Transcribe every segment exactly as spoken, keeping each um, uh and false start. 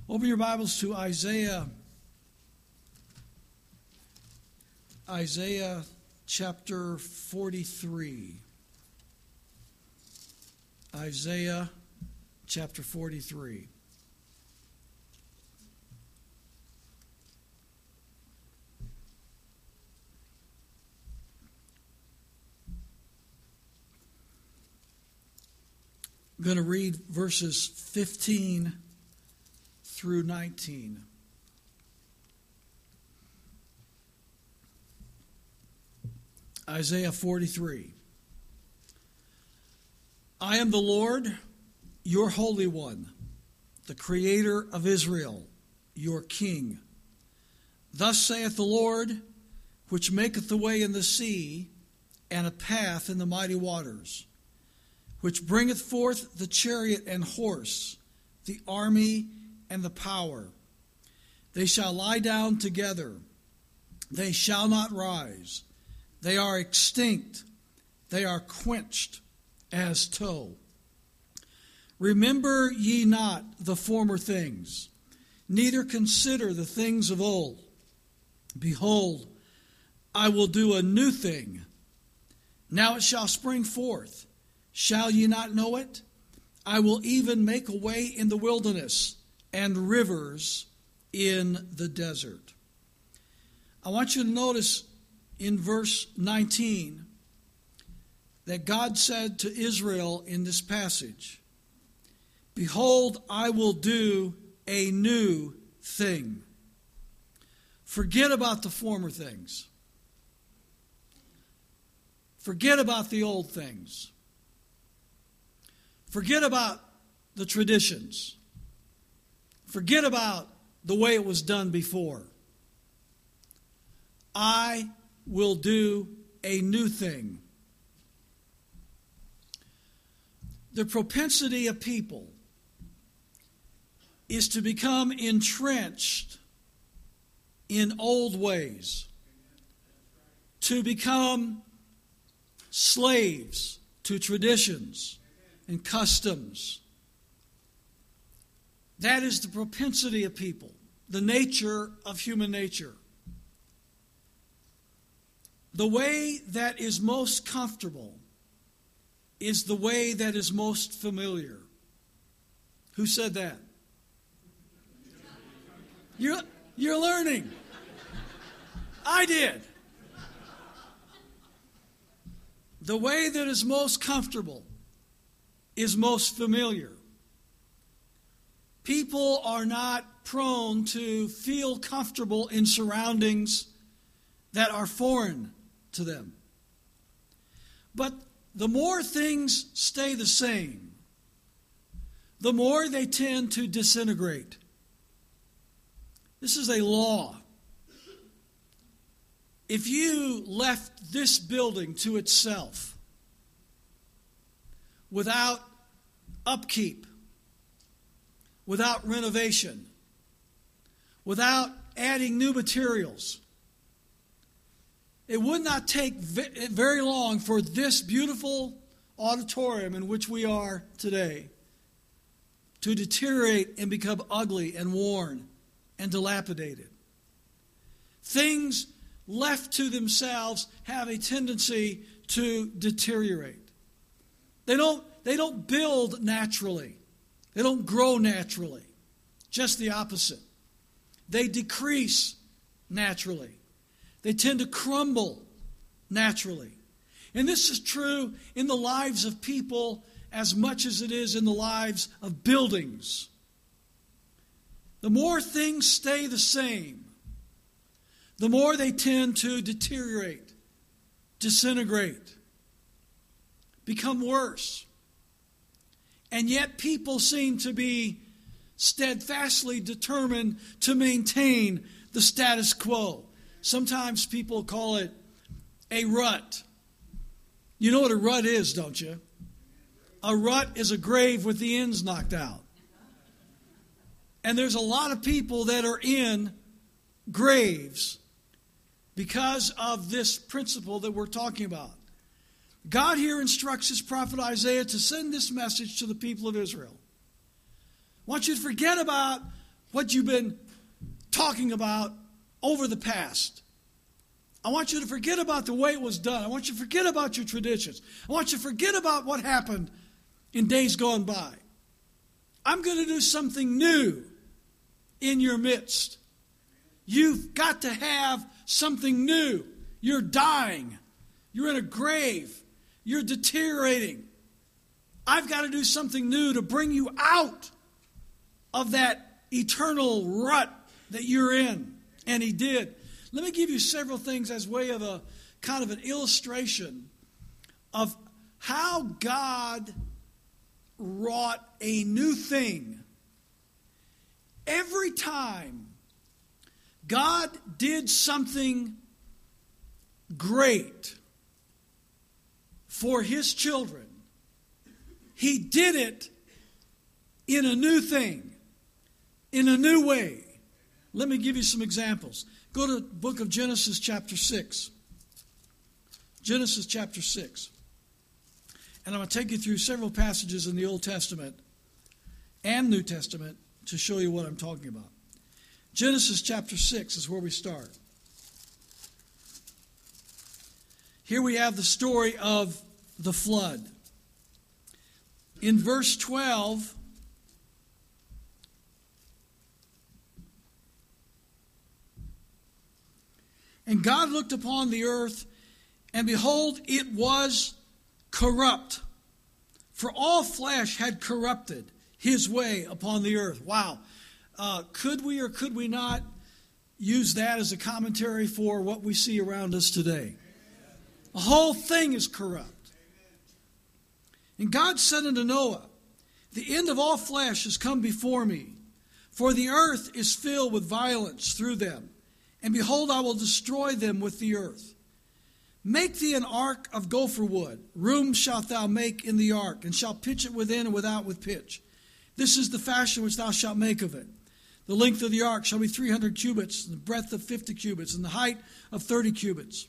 Open your Bibles to Isaiah, Isaiah chapter forty-three. Isaiah chapter forty-three. I'm going to read verses fifteen through nineteen. Isaiah forty-three. I am the Lord, your Holy One, the Creator of Israel, your King. Thus saith the Lord, which maketh the way in the sea, and a path in the mighty waters, which bringeth forth the chariot and horse, the army and the power. They shall lie down together. They shall not rise. They are extinct. They are quenched as tow. Remember ye not the former things, neither consider the things of old. Behold, I will do a new thing. Now it shall spring forth. Shall ye not know it? I will even make a way in the wilderness and rivers in the desert. I want you to notice in verse nineteen that God said to Israel in this passage, behold, I will do a new thing. Forget about the former things. Forget about the old things. Forget about the traditions. Forget about the way it was done before. I will do a new thing. The propensity of people is to become entrenched in old ways, to become slaves to traditions and customs. That is the propensity of people, the nature of human nature. The way that is most comfortable is the way that is most familiar. Who said that? You're, you're learning. I did. The way that is most comfortable is most familiar. People are not prone to feel comfortable in surroundings that are foreign to them. But the more things stay the same, the more they tend to disintegrate. This is a law. If you left this building to itself without upkeep, without renovation, without adding new materials, it would not take very long for this beautiful auditorium in which we are today to deteriorate and become ugly and worn and dilapidated. Things left to themselves have a tendency to deteriorate. They don't, they don't build naturally. They don't grow naturally. Just the opposite. They decrease naturally. They tend to crumble naturally. And this is true in the lives of people as much as it is in the lives of buildings. The more things stay the same, the more they tend to deteriorate, disintegrate, become worse. And yet people seem to be steadfastly determined to maintain the status quo. Sometimes people call it a rut. You know what a rut is, don't you? A rut is a grave with the ends knocked out. And there's a lot of people that are in graves because of this principle that we're talking about. God here instructs his prophet Isaiah to send this message to the people of Israel. I want you to forget about what you've been talking about over the past. I want you to forget about the way it was done. I want you to forget about your traditions. I want you to forget about what happened in days gone by. I'm going to do something new in your midst. You've got to have something new. You're dying. You're in a grave. You're deteriorating. I've got to do something new to bring you out of that eternal rut that you're in. And he did. Let me give you several things as way of a kind of an illustration of how God wrought a new thing. Every time God did something great for his children, he did it in a new thing, in a new way. Let me give you some examples. Go to the book of Genesis chapter six. Genesis chapter six. And I'm going to take you through several passages in the Old Testament and New Testament to show you what I'm talking about. Genesis chapter six is where we start. Here we have the story of the flood. In verse twelve, and God looked upon the earth, and behold, it was corrupt. For all flesh had corrupted his way upon the earth. Wow. Uh, could we or could we not use that as a commentary for what we see around us today? The whole thing is corrupt. And God said unto Noah, the end of all flesh has come before me, for the earth is filled with violence through them. And behold, I will destroy them with the earth. Make thee an ark of gopher wood. Room shalt thou make in the ark, and shalt pitch it within and without with pitch. This is the fashion which thou shalt make of it. The length of the ark shall be three hundred cubits, and the breadth of fifty cubits, and the height of thirty cubits.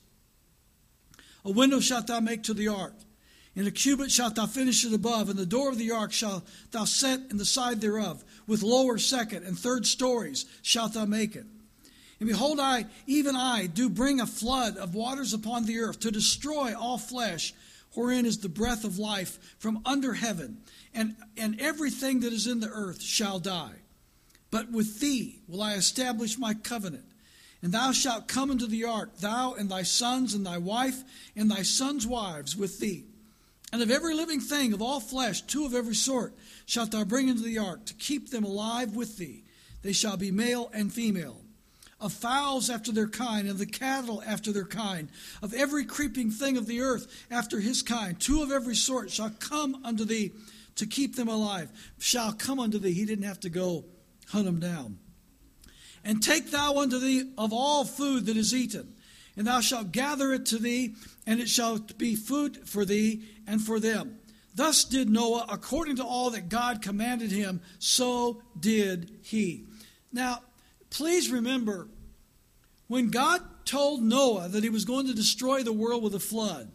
A window shalt thou make to the ark. In a cubit shalt thou finish it above, and the door of the ark shalt thou set in the side thereof. With lower, second, and third stories shalt thou make it. And behold, I, even I, do bring a flood of waters upon the earth to destroy all flesh, wherein is the breath of life from under heaven, and, and everything that is in the earth shall die. But with thee will I establish my covenant, and thou shalt come into the ark, thou and thy sons and thy wife and thy sons' wives with thee. And of every living thing of all flesh, two of every sort, shalt thou bring into the ark, to keep them alive with thee. They shall be male and female. Of fowls after their kind, and the cattle after their kind, of every creeping thing of the earth after his kind, two of every sort shall come unto thee to keep them alive. Shall come unto thee. He didn't have to go hunt them down. And take thou unto thee of all food that is eaten, and thou shalt gather it to thee, and it shall be food for thee and for them. Thus did Noah, according to all that God commanded him, so did he. Now, please remember, when God told Noah that he was going to destroy the world with a flood,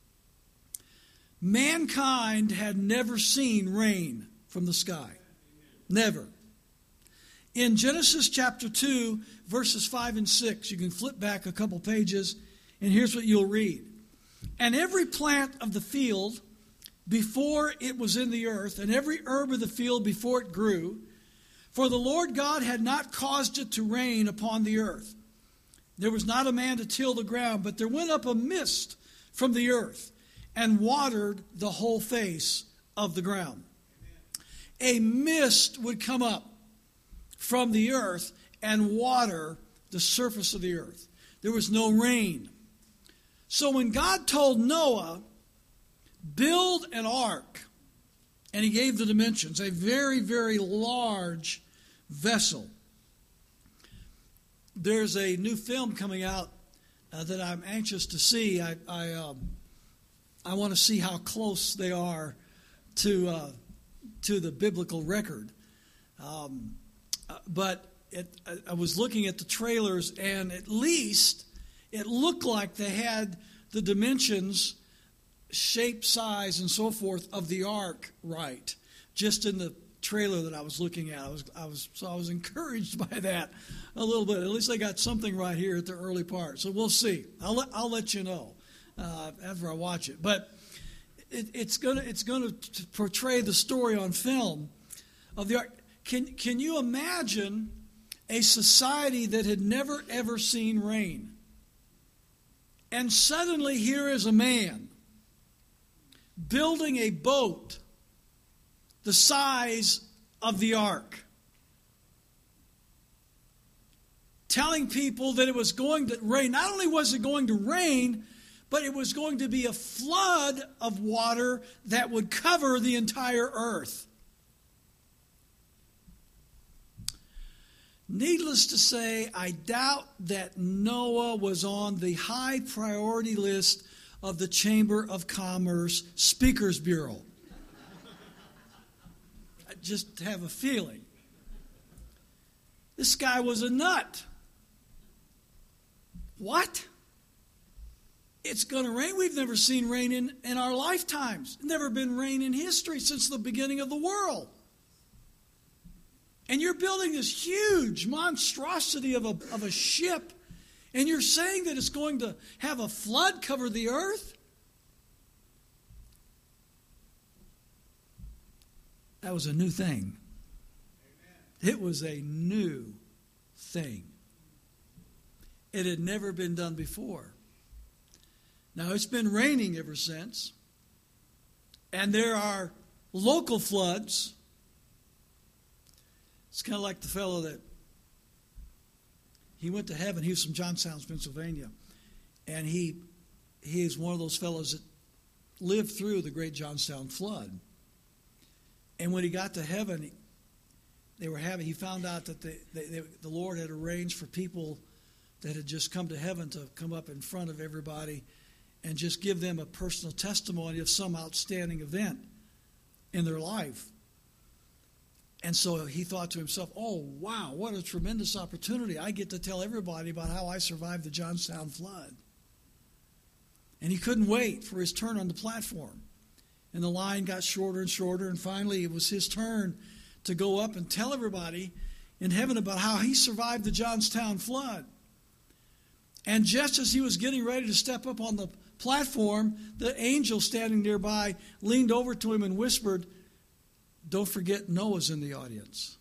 mankind had never seen rain from the sky. Never. In Genesis chapter two, verses five and six, you can flip back a couple pages, and here's what you'll read. And every plant of the field before it was in the earth, and every herb of the field before it grew, for the Lord God had not caused it to rain upon the earth. There was not a man to till the ground, but there went up a mist from the earth and watered the whole face of the ground. A mist would come up from the earth and water the surface of the earth. There was no rain. So when God told Noah, build an ark, and he gave the dimensions, a very, very large vessel. There's a new film coming out uh, that I'm anxious to see. I I, um, I want to see how close they are to uh, to the biblical record. Um, uh, but it, I, I was looking at the trailers, and at least it looked like they had the dimensions, shape, size, and so forth of the ark right, just in the trailer that I was looking at. I was, I was, so I was encouraged by that a little bit. At least I got something right here at the early part. So we'll see. I'll let, I'll let you know uh, after I watch it. But it, it's gonna, it's gonna portray the story on film of the ark. Can, can you imagine a society that had never ever seen rain? And suddenly here is a man building a boat the size of the ark, telling people that it was going to rain. Not only was it going to rain, but it was going to be a flood of water that would cover the entire earth. Needless to say, I doubt that Noah was on the high priority list of the Chamber of Commerce Speakers Bureau. I just have a feeling. This guy was a nut. What? It's going to rain? We've never seen rain in, in our lifetimes. Never been rain in history since the beginning of the world. And you're building this huge monstrosity of a, of a ship, and you're saying that it's going to have a flood cover the earth? That was a new thing. Amen. It was a new thing. It had never been done before. Now, it's been raining ever since, and there are local floods. It's kind of like the fellow that, he went to heaven. He was from Johnstown, Pennsylvania. And he he is one of those fellows that lived through the great Johnstown flood. And when he got to heaven, they were having, he found out that they, they, they, the Lord had arranged for people that had just come to heaven to come up in front of everybody and just give them a personal testimony of some outstanding event in their life. And so he thought to himself, oh, wow, what a tremendous opportunity. I get to tell everybody about how I survived the Johnstown flood. And he couldn't wait for his turn on the platform. And the line got shorter and shorter, and finally it was his turn to go up and tell everybody in heaven about how he survived the Johnstown flood. And just as he was getting ready to step up on the platform, the angel standing nearby leaned over to him and whispered, "Don't forget Noah's in the audience."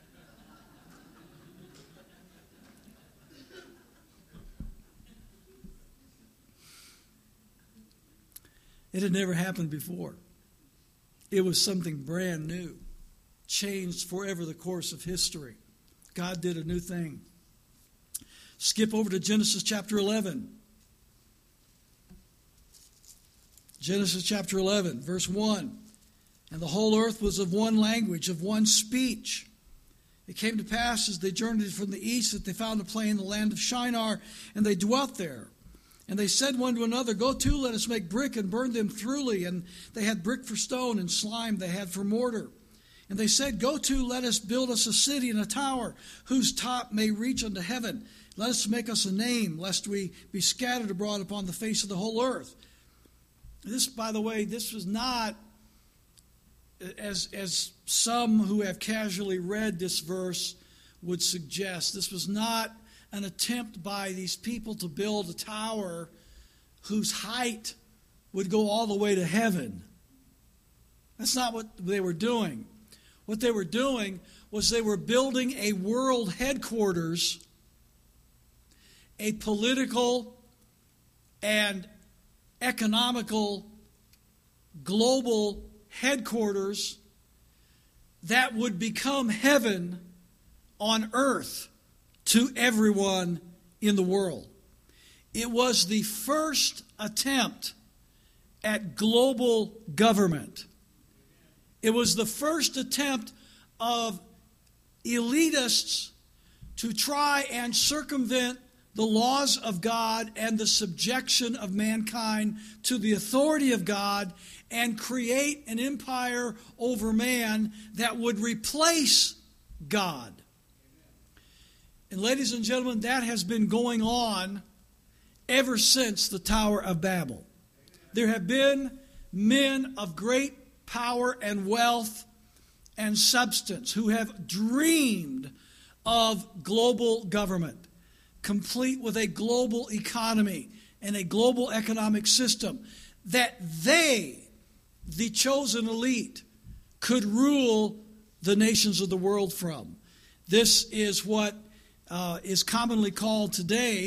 It had never happened before. It was something brand new, changed forever the course of history. God did a new thing. Skip over to Genesis chapter eleven. Genesis chapter eleven, verse one. And the whole earth was of one language, of one speech. It came to pass as they journeyed from the east that they found a plain in the land of Shinar, and they dwelt there. And they said one to another, "Go to, let us make brick and burn them thoroughly." And they had brick for stone, and slime they had for mortar. And they said, "Go to, let us build us a city and a tower, whose top may reach unto heaven. Let us make us a name, lest we be scattered abroad upon the face of the whole earth." This, by the way, this was not, as, as some who have casually read this verse would suggest, this was not an attempt by these people to build a tower whose height would go all the way to heaven. That's not what they were doing. What they were doing was they were building a world headquarters, a political and economical global headquarters that would become heaven on earth to everyone in the world. It was the first attempt at global government. It was the first attempt of elitists to try and circumvent the laws of God and the subjection of mankind to the authority of God and create an empire over man that would replace God. And ladies and gentlemen, that has been going on ever since the Tower of Babel. There have been men of great power and wealth and substance, who have dreamed of global government, complete with a global economy and a global economic system, that they, the chosen elite, could rule the nations of the world from. This is what uh, is commonly called today,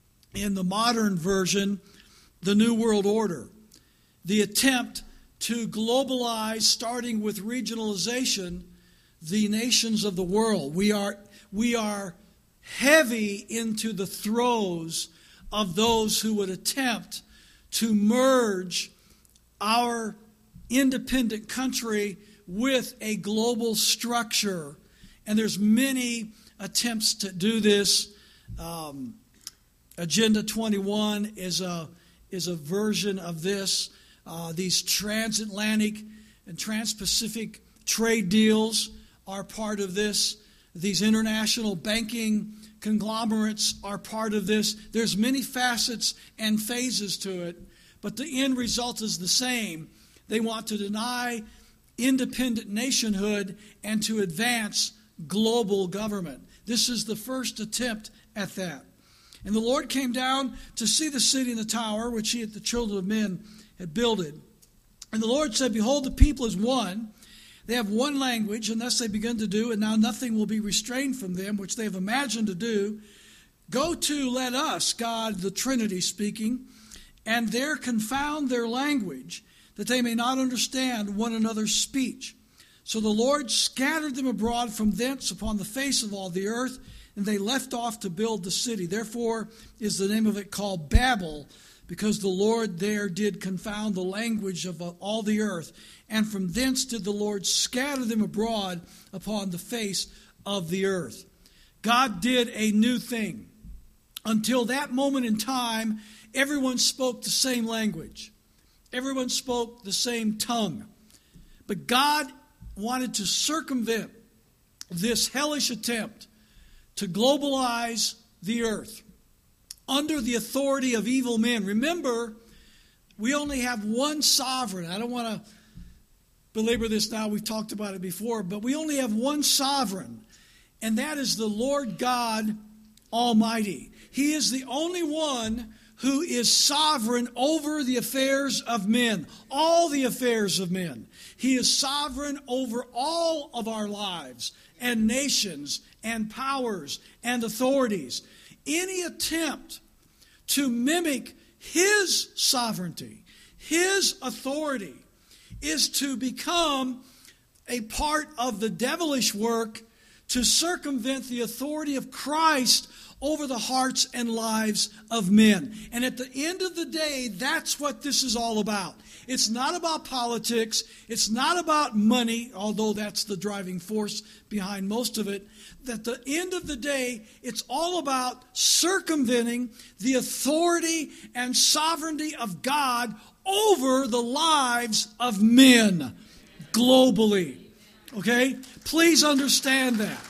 in the modern version, the New World Order. The attempt to globalize, starting with regionalization, the nations of the world. We are, we are heavy into the throes of those who would attempt to merge our independent country with a global structure. And there's many attempts to do this. Um, Agenda twenty-one is a, is a version of this. Uh, these transatlantic and trans-Pacific trade deals are part of this. These international banking conglomerates are part of this. There's many facets and phases to it, but the end result is the same. They want to deny independent nationhood and to advance global government. This is the first attempt at that. And the Lord came down to see the city and the tower, which he, the children of men, had builded. And the Lord said, behold, the people is one. They have one language, and thus they begin to do, and now nothing will be restrained from them, which they have imagined to do. Go to, let us, God, the Trinity speaking, and there confound their language, that they may not understand one another's speech. So the Lord scattered them abroad from thence upon the face of all the earth, and they left off to build the city. Therefore is the name of it called Babel, because the Lord there did confound the language of all the earth. And from thence did the Lord scatter them abroad upon the face of the earth. God did a new thing. Until that moment in time, everyone spoke the same language. Everyone spoke the same tongue. But God wanted to circumvent this hellish attempt to globalize the earth under the authority of evil men. Remember, we only have one sovereign. I don't want to belabor this now. We've talked about it before. But we only have one sovereign, and that is the Lord God Almighty. He is the only one who is sovereign over the affairs of men, all the affairs of men. He is sovereign over all of our lives and nations and powers and authorities. Any attempt to mimic his sovereignty, his authority, is to become a part of the devilish work to circumvent the authority of Christ over the hearts and lives of men. And at the end of the day, that's what this is all about. It's not about politics. It's not about money, although that's the driving force behind most of it. At the end of the day, it's all about circumventing the authority and sovereignty of God over the lives of men globally. Okay? Please understand that.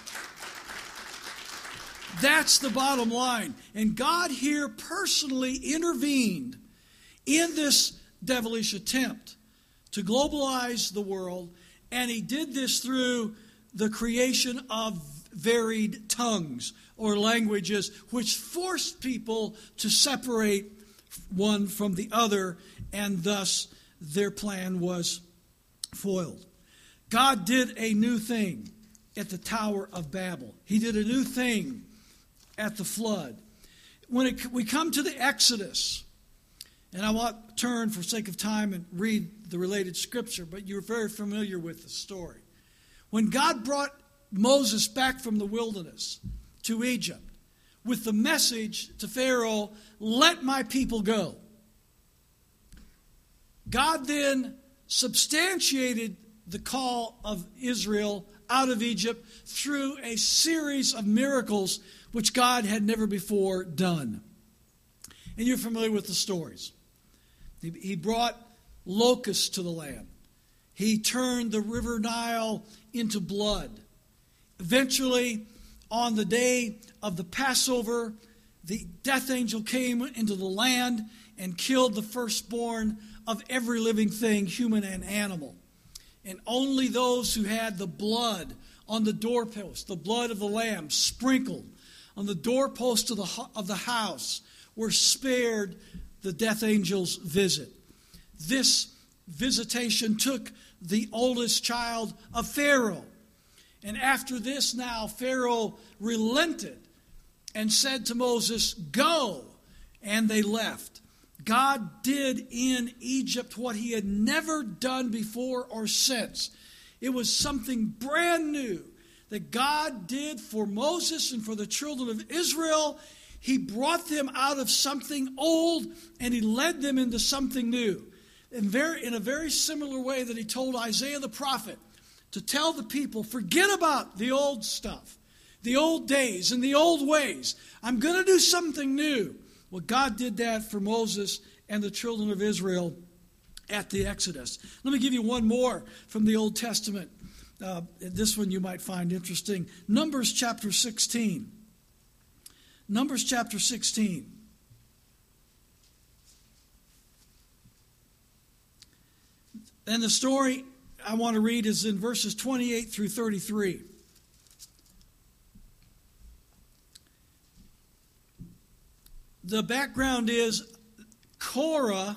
That's the bottom line. And God here personally intervened in this devilish attempt to globalize the world, and he did this through the creation of varied tongues or languages, which forced people to separate one from the other, and thus their plan was foiled. God did a new thing at the Tower of Babel. He did a new thing at the flood. When it, we come to the Exodus, and I want to turn for sake of time and read the related scripture, but you're very familiar with the story. When God brought Moses back from the wilderness to Egypt with the message to Pharaoh, let my people go, God then substantiated the call of Israel out of Egypt through a series of miracles which God had never before done. And you're familiar with the stories. He, he brought locusts to the land. He turned the river Nile into blood. Eventually, on the day of the Passover, the death angel came into the land and killed the firstborn of every living thing, human and animal. and only those who had the blood on the doorpost, the blood of the lamb sprinkled on the doorpost of the, of the house, were spared the death angel's visit. This visitation took the oldest child of Pharaoh. And after this now, Pharaoh relented and said to Moses, "Go." And they left. God did in Egypt what he had never done before or since. It was something brand new that God did for Moses and for the children of Israel. He brought them out of something old and he led them into something new. In, very, in a very similar way that he told Isaiah the prophet to tell the people, forget about the old stuff, the old days and the old ways. I'm going to do something new. Well, God did that for Moses and the children of Israel at the Exodus. Let me give you one more from the Old Testament. Uh, this one you might find interesting. Numbers chapter sixteen. Numbers chapter sixteen. And the story I want to read is in verses twenty-eight through thirty-three. The background is Korah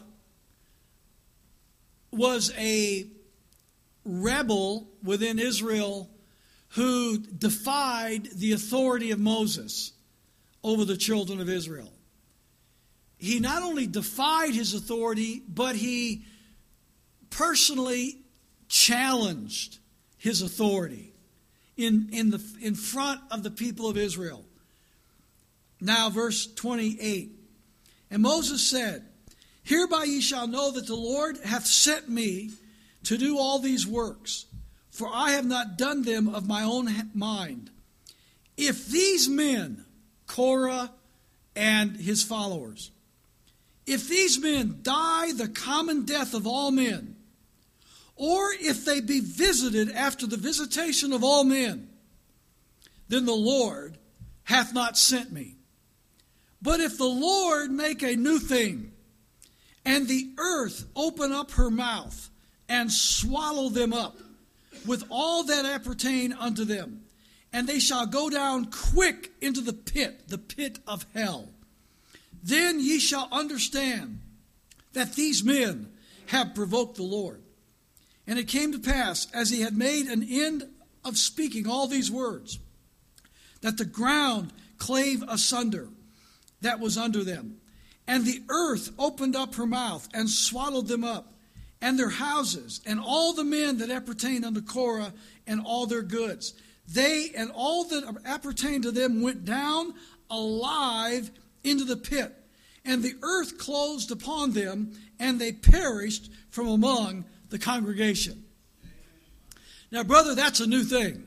was a rebel within Israel who defied the authority of Moses over the children of Israel. He not only defied his authority, but he personally challenged his authority in, in, the, in front of the people of Israel. Now, verse twenty-eight. And Moses said, "Hereby ye shall know that the Lord hath sent me to do all these works, for I have not done them of my own mind. If these men," Korah and his followers, "if these men die the common death of all men, or if they be visited after the visitation of all men, then the Lord hath not sent me. But if the Lord make a new thing, and the earth open up her mouth, and swallow them up, with all that appertain unto them, and they shall go down quick into the pit, the pit of hell, then ye shall understand that these men have provoked the Lord." And it came to pass, as he had made an end of speaking all these words, that the ground clave asunder that was under them, and the earth opened up her mouth and swallowed them up, and their houses, and all the men that appertained unto Korah, and all their goods. They and all that appertained to them went down alive into the pit, and the earth closed upon them, and they perished from among the congregation. Now, brother, that's a new thing.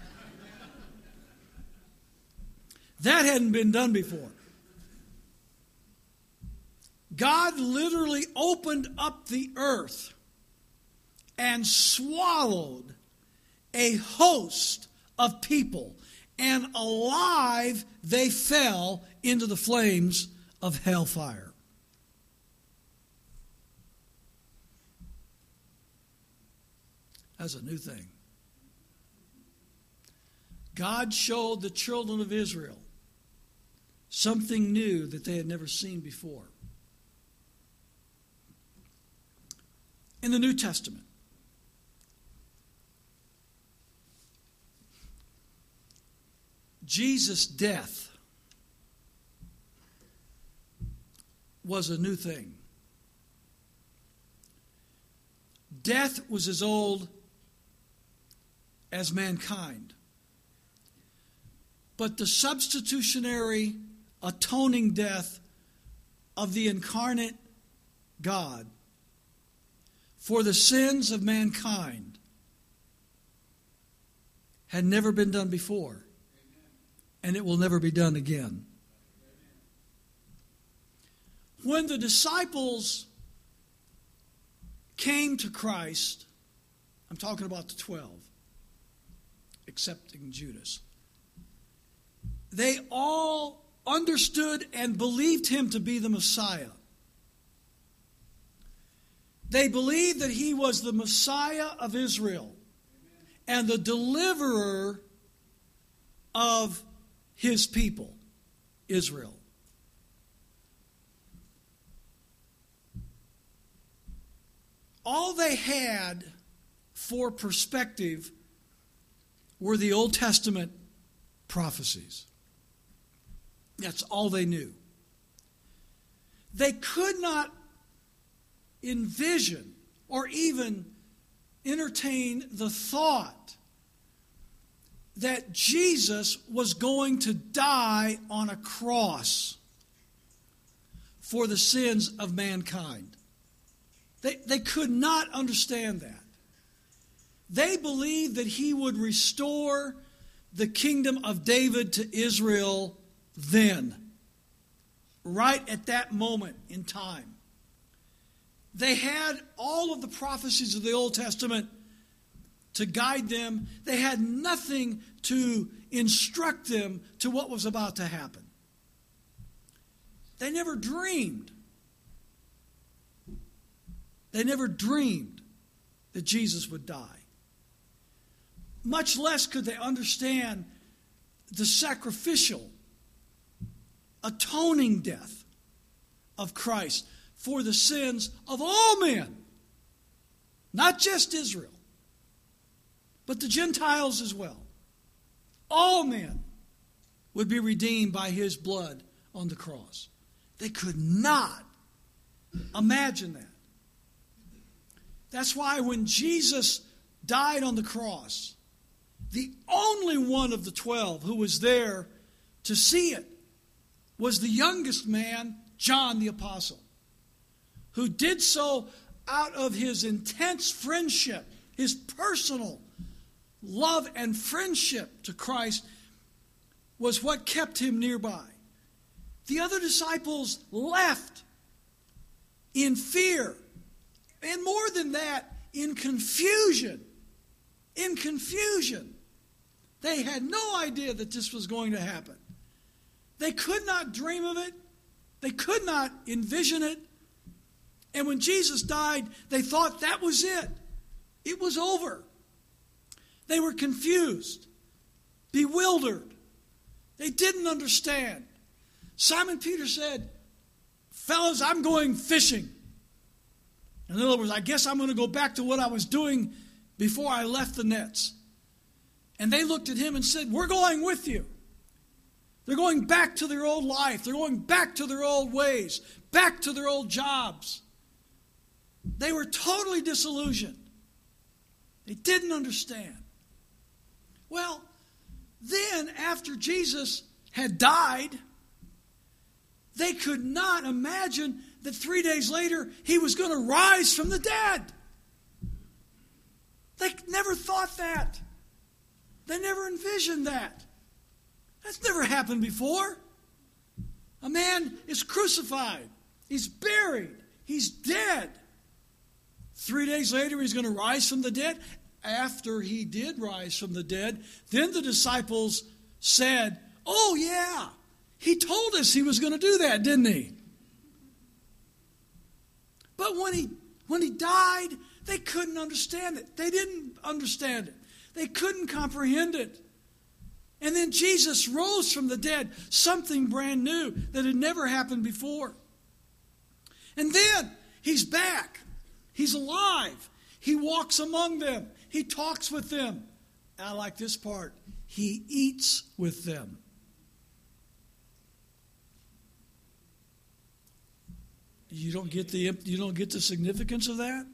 That hadn't been done before. God literally opened up the earth and swallowed a host of people, and alive they fell into the flames of hellfire. That's a new thing. God showed the children of Israel something new that they had never seen before. In the New Testament, Jesus' death was a new thing. Death was as old as mankind. But the substitutionary, atoning death of the incarnate God for the sins of mankind had never been done before, and it will never be done again. When the disciples came to Christ, I'm talking about the twelve, excepting Judas, they all understood and believed him to be the Messiah. They believed that he was the Messiah of Israel and the deliverer of his people, Israel. All they had for perspective were the Old Testament prophecies. That's all they knew. They could not envision or even entertain the thought that Jesus was going to die on a cross for the sins of mankind. They, they could not understand that. They believed that he would restore the kingdom of David to Israel then, right at that moment in time. They had all of the prophecies of the Old Testament to guide them. They had nothing to instruct them to what was about to happen. They never dreamed. They never dreamed that Jesus would die. Much less could they understand the sacrificial, atoning death of Christ for the sins of all men. Not just Israel, but the Gentiles as well. All men would be redeemed by his blood on the cross. They could not imagine that. That's why when Jesus died on the cross, the only one of the twelve who was there to see it was the youngest man, John the Apostle, who did so out of his intense friendship, his personal love and friendship to Christ was what kept him nearby. The other disciples left in fear, and more than that, in confusion. In confusion. They had no idea that this was going to happen. They could not dream of it. They could not envision it. And when Jesus died, they thought that was it. It was over. They were confused, bewildered. They didn't understand. Simon Peter said, "Fellas, I'm going fishing." In other words, I guess I'm going to go back to what I was doing before I left the nets. And they looked at him and said, "We're going with you." They're going back to their old life. They're going back to their old ways, back to their old jobs. They were totally disillusioned. They didn't understand. Well, then after Jesus had died, they could not imagine that three days later he was going to rise from the dead. They never thought that. They never envisioned that. That's never happened before. A man is crucified. He's buried. He's dead. Three days later, he's going to rise from the dead. After he did rise from the dead, then the disciples said, "Oh, yeah, he told us he was going to do that, didn't he?" But when he, when he died, they couldn't understand it. They didn't understand it. They couldn't comprehend it. And then Jesus rose from the dead, something brand new that had never happened before. And then he's back. He's alive. He walks among them. He talks with them. I like this part. He eats with them. You don't get the you don't get the significance of that?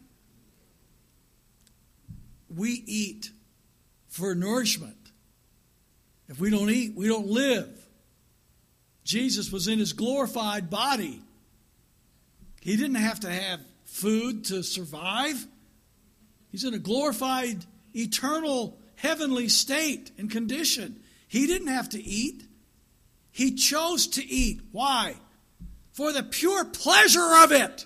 We eat for nourishment. If we don't eat, we don't live. Jesus was in his glorified body. He didn't have to have food to survive. He's in a glorified, eternal, heavenly state and condition. He didn't have to eat. He chose to eat. Why? For the pure pleasure of it.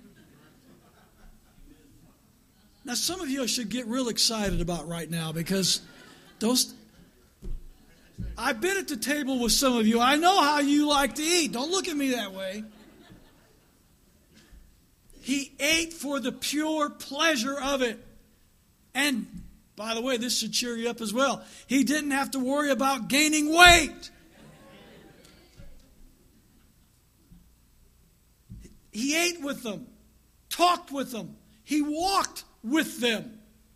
Now, some of you should get real excited about right now because those... I've been at the table with some of you. I know how you like to eat. Don't look at me that way. He ate for the pure pleasure of it. And, by the way, this should cheer you up as well. He didn't have to worry about gaining weight. He ate with them, talked with them. He walked with them,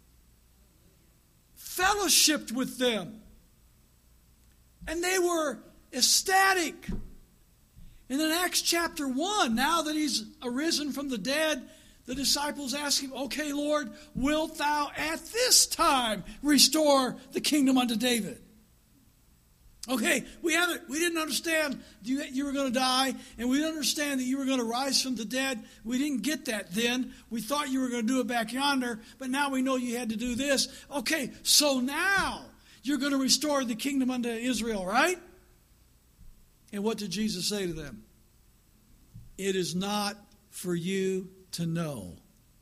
fellowshiped with them. And they were ecstatic. And in Acts chapter one, now that he's arisen from the dead, the disciples ask him, okay, Lord, wilt thou at this time restore the kingdom unto David? Okay, we haven't, we didn't understand you, you were going to die, and we didn't understand that you were going to rise from the dead. We didn't get that then. We thought you were going to do it back yonder, but now we know you had to do this. Okay, so now you're going to restore the kingdom unto Israel, right? And what did Jesus say to them? It is not for you to know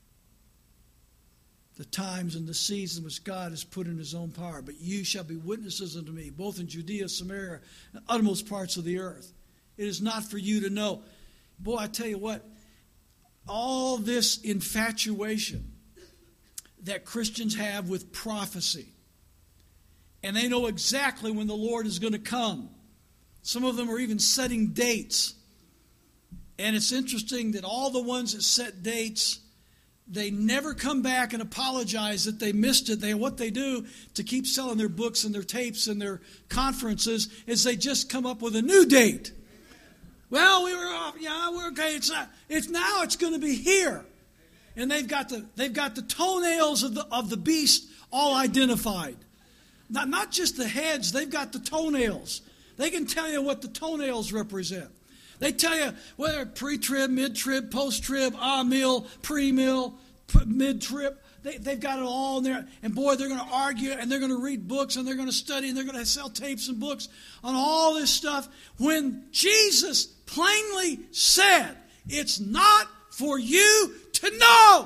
the times and the seasons which God has put in his own power, but you shall be witnesses unto me, both in Judea, Samaria, and uttermost parts of the earth. It is not for you to know. Boy, I tell you what, all this infatuation that Christians have with prophecy, and they know exactly when the Lord is going to come. Some of them are even setting dates. And it's interesting that all the ones that set dates, they never come back and apologize that they missed it. They, what they do to keep selling their books and their tapes and their conferences is they just come up with a new date. Well, we were off. Yeah, we're okay. It's not. It's now. It's going to be here, and they've got the they've got the toenails of the of the beast all identified. Not not just the heads. They've got the toenails. They can tell you what the toenails represent. They tell you whether pre-trib, mid-trib, post-trib, ah-mill, pre-mill, mid-trib. They, they've got it all in there. And boy, they're going to argue, and they're going to read books, and they're going to study, and they're going to sell tapes and books on all this stuff. When Jesus plainly said, it's not for you to know.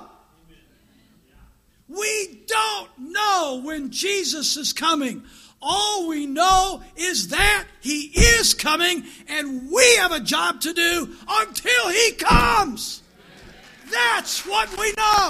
We don't know when Jesus is coming. All we know is that he is coming, and we have a job to do until he comes. That's what we know.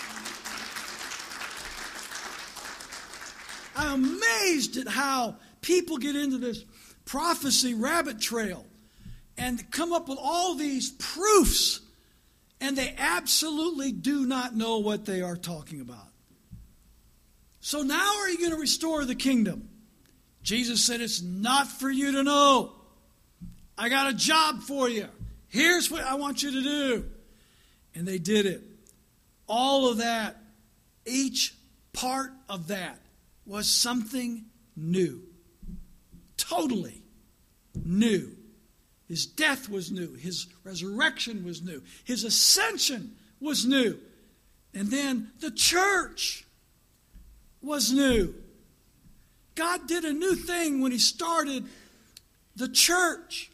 I'm amazed at how people get into this prophecy rabbit trail and come up with all these proofs, and they absolutely do not know what they are talking about. So now are you going to restore the kingdom? Jesus said, it's not for you to know. I got a job for you. Here's what I want you to do. And they did it. All of that, each part of that was something new. Totally new. His death was new. His resurrection was new. His ascension was new. And then the church was new. God did a new thing when he started the church.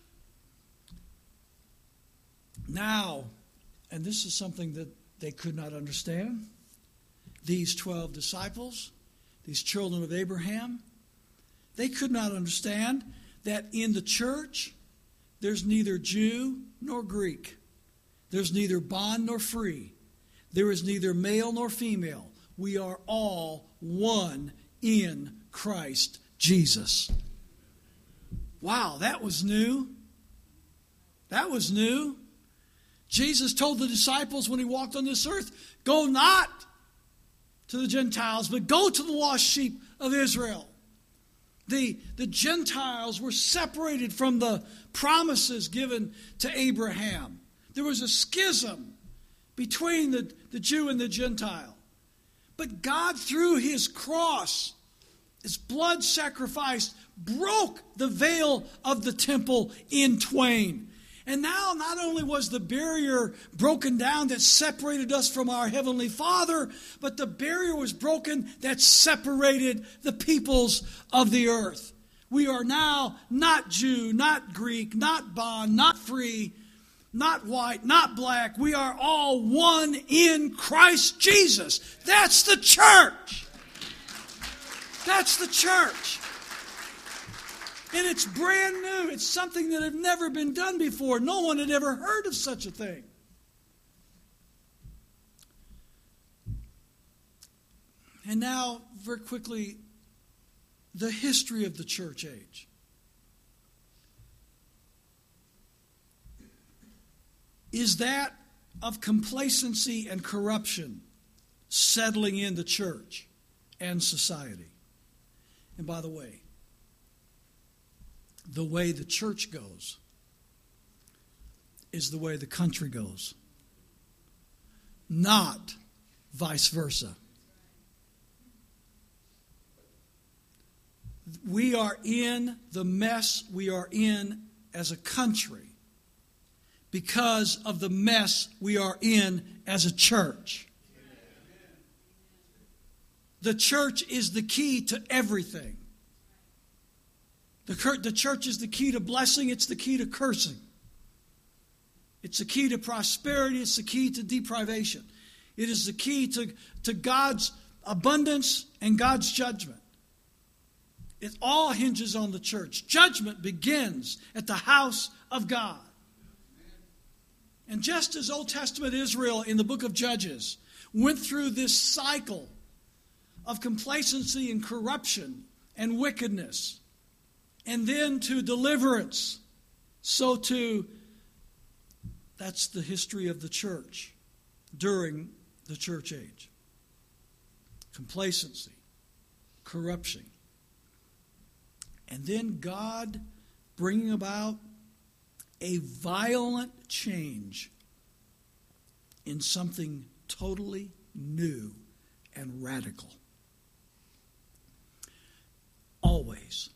Now, and this is something that they could not understand, these twelve disciples, these children of Abraham, they could not understand that in the church, there's neither Jew nor Greek. There's neither bond nor free. There is neither male nor female. We are all one in Christ Jesus. Wow, that was new. That was new. Jesus told the disciples when he walked on this earth, go not to the Gentiles, but go to the lost sheep of Israel. The, the Gentiles were separated from the promises given to Abraham. There was a schism between the, the Jew and the Gentile. But God, through his cross, his blood sacrifice, broke the veil of the temple in twain. And now not only was the barrier broken down that separated us from our Heavenly Father, but the barrier was broken that separated the peoples of the earth. We are now not Jew, not Greek, not bond, not free, not white, not black. We are all one in Christ Jesus. That's the church. That's the church. And it's brand new. It's something that had never been done before. No one had ever heard of such a thing. And now, very quickly, the history of the church age. Is that of complacency and corruption settling in the church and society. And by the way, the way the church goes is the way the country goes, not vice versa. We are in the mess we are in as a country because of the mess we are in as a church. The church is the key to everything. The, the church is the key to blessing. It's the key to cursing. It's the key to prosperity. It's the key to deprivation. It is the key to, to God's abundance and God's judgment. It all hinges on the church. Judgment begins at the house of God. And just as Old Testament Israel in the book of Judges went through this cycle of complacency and corruption and wickedness, and then to deliverance, so too, that's the history of the church during the church age. Complacency, corruption, and then God bringing about a violent change in something totally new and radical. Always.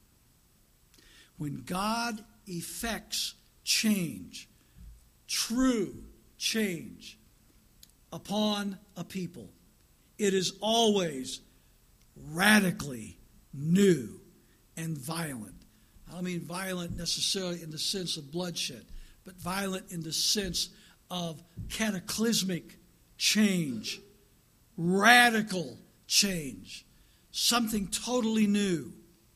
When God effects change, true change upon a people, it is always radically new and violent. I don't mean violent necessarily in the sense of bloodshed, but violent in the sense of cataclysmic change, radical change, something totally new.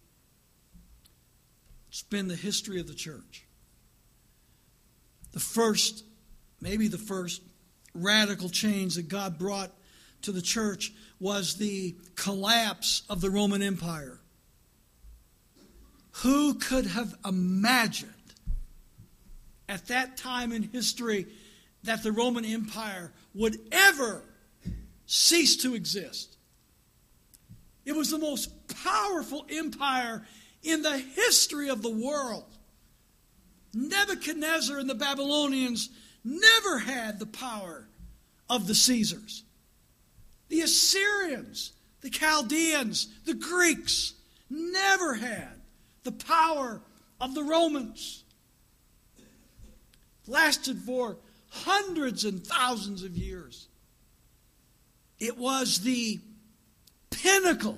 It's been the history of the church. The first, maybe the first radical change that God brought to the church was the collapse of the Roman Empire. Who could have imagined at that time in history that the Roman Empire would ever cease to exist? It was the most powerful empire in the history of the world. Nebuchadnezzar and the Babylonians never had the power of the Caesars. The Assyrians, the Chaldeans, the Greeks never had the power of the Romans. Lasted for hundreds and thousands of years. It was the pinnacle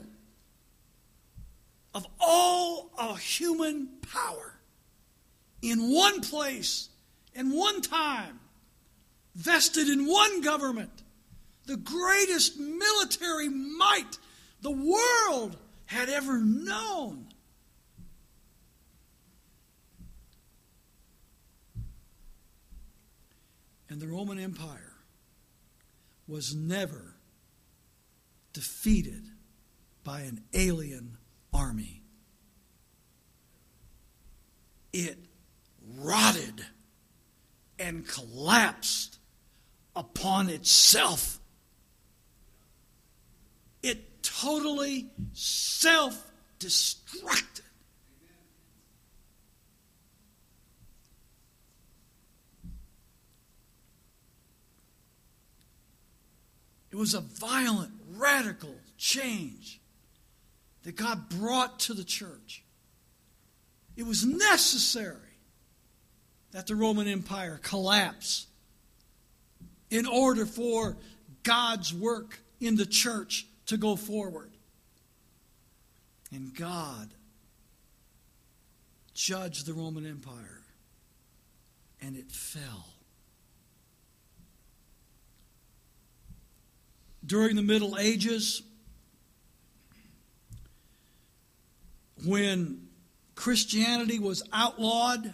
of all of human power in one place, in one time, vested in one government, the greatest military might the world had ever known. And the Roman Empire was never defeated by an alien army. It rotted and collapsed upon itself. It totally self-destructed. It was a violent, radical change that God brought to the church. It was necessary that the Roman Empire collapse in order for God's work in the church to go forward. And God judged the Roman Empire, and it fell. During the Middle Ages, when Christianity was outlawed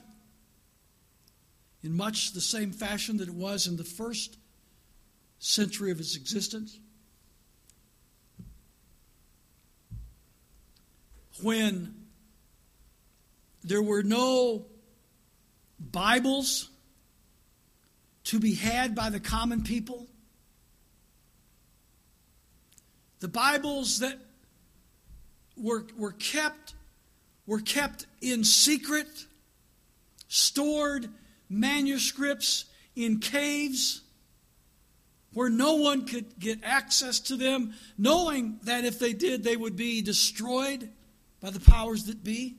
in much the same fashion that it was in the first century of its existence, when there were no Bibles to be had by the common people. The Bibles that were, were kept were kept in secret, stored manuscripts in caves where no one could get access to them, knowing that if they did, they would be destroyed by the powers that be.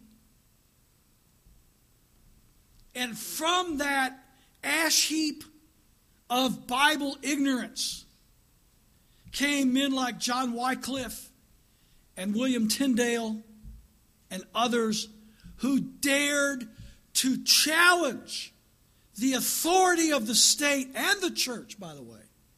And from that ash heap of Bible ignorance came men like John Wycliffe and William Tyndale and others who dared to challenge the authority of the state and the church, by the way,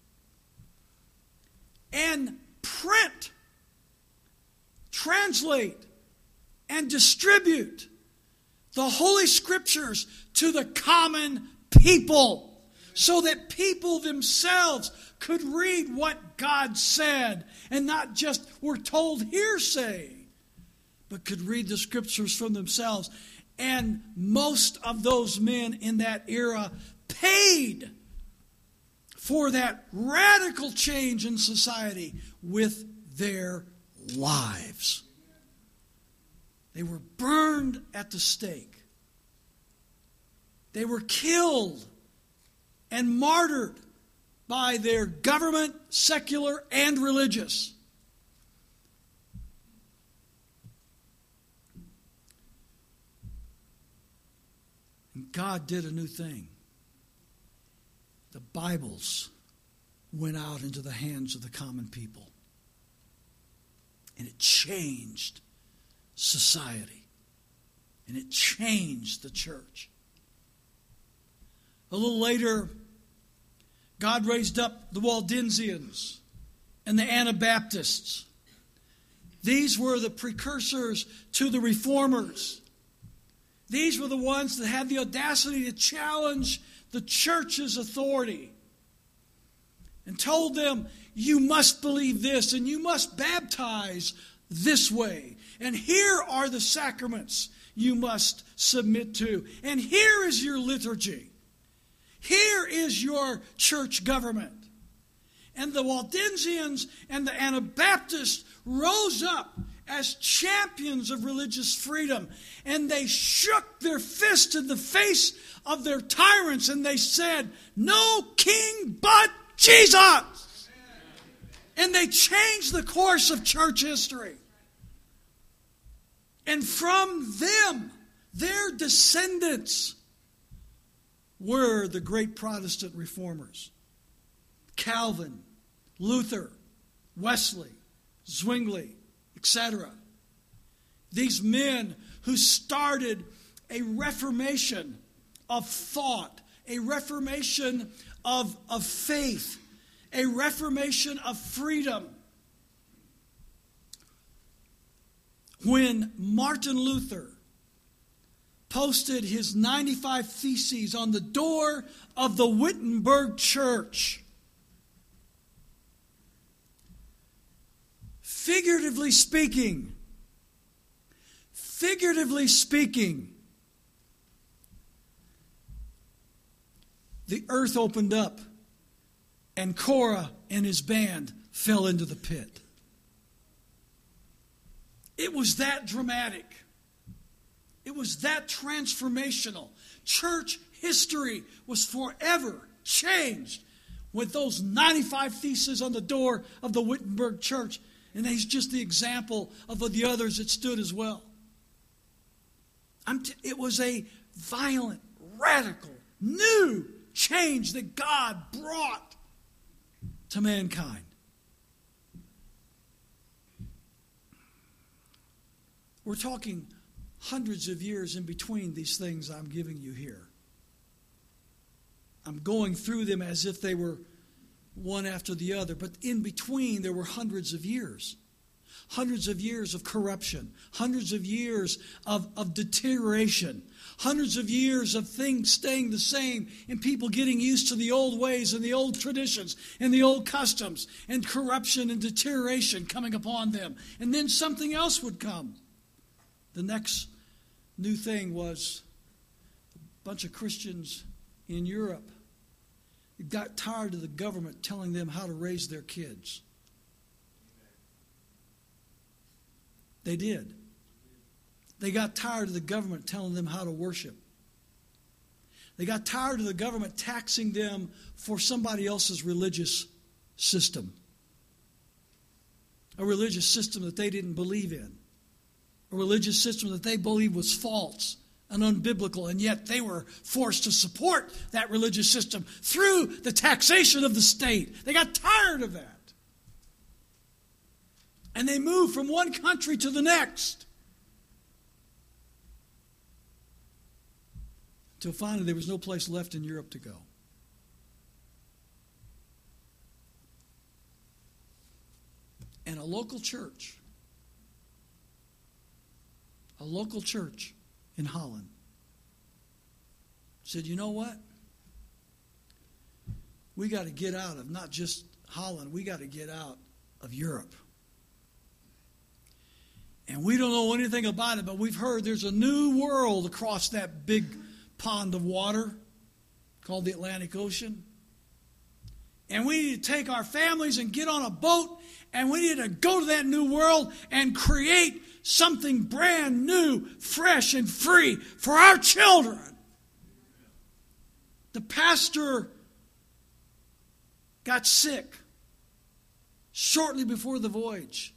and print, translate, and distribute the Holy Scriptures to the common people so that people themselves could read what God said and not just were told hearsay, but could read the Scriptures from themselves. And most of those men in that era paid for that radical change in society with their lives. They were burned at the stake. They were killed and martyred by their government, secular and religious. And God did a new thing. The Bibles went out into the hands of the common people. And it changed society. And it changed the church. A little later, God raised up the Waldensians and the Anabaptists. These were the precursors to the Reformers. These were the ones that had the audacity to challenge the church's authority and told them, you must believe this and you must baptize this way. And here are the sacraments you must submit to. And here is your liturgy. Here is your church government. And the Waldensians and the Anabaptists rose up as champions of religious freedom. And they shook their fist in the face of their tyrants. And they said, no king but Jesus. And they changed the course of church history. And from them, their descendants were the great Protestant reformers. Calvin, Luther, Wesley, Zwingli, et cetera. These men who started a reformation of thought, a reformation of, of faith, a reformation of freedom. When Martin Luther posted his ninety-five Theses on the door of the Wittenberg Church, figuratively speaking, figuratively speaking, the earth opened up and Korah and his band fell into the pit. It was that dramatic. It was that transformational. Church history was forever changed with those ninety-five Theses on the door of the Wittenberg Church. And he's just the example of the others that stood as well. I'm t- it was a violent, radical, new change that God brought to mankind. We're talking hundreds of years in between these things I'm giving you here. I'm going through them as if they were one after the other, but in between there were hundreds of years. Hundreds of years of corruption, hundreds of years of, of deterioration, hundreds of years of things staying the same and people getting used to the old ways and the old traditions and the old customs, and corruption and deterioration coming upon them. And then something else would come. The next new thing was a bunch of Christians in Europe got tired of the government telling them how to raise their kids. They did. They got tired of the government telling them how to worship. They got tired of the government taxing them for somebody else's religious system. A religious system that they didn't believe in. A religious system that they believed was false and unbiblical, and yet they were forced to support that religious system through the taxation of the state. They got tired of that. And they moved from one country to the next. Until finally there was no place left in Europe to go. And a local church, a local church in Holland said, you know what? We got to get out of not just Holland, we got to get out of Europe. And we don't know anything about it, but we've heard there's a new world across that big pond of water called the Atlantic Ocean. And we need to take our families and get on a boat, and we need to go to that new world and create something brand new, fresh, and free for our children. The pastor got sick shortly before the voyage.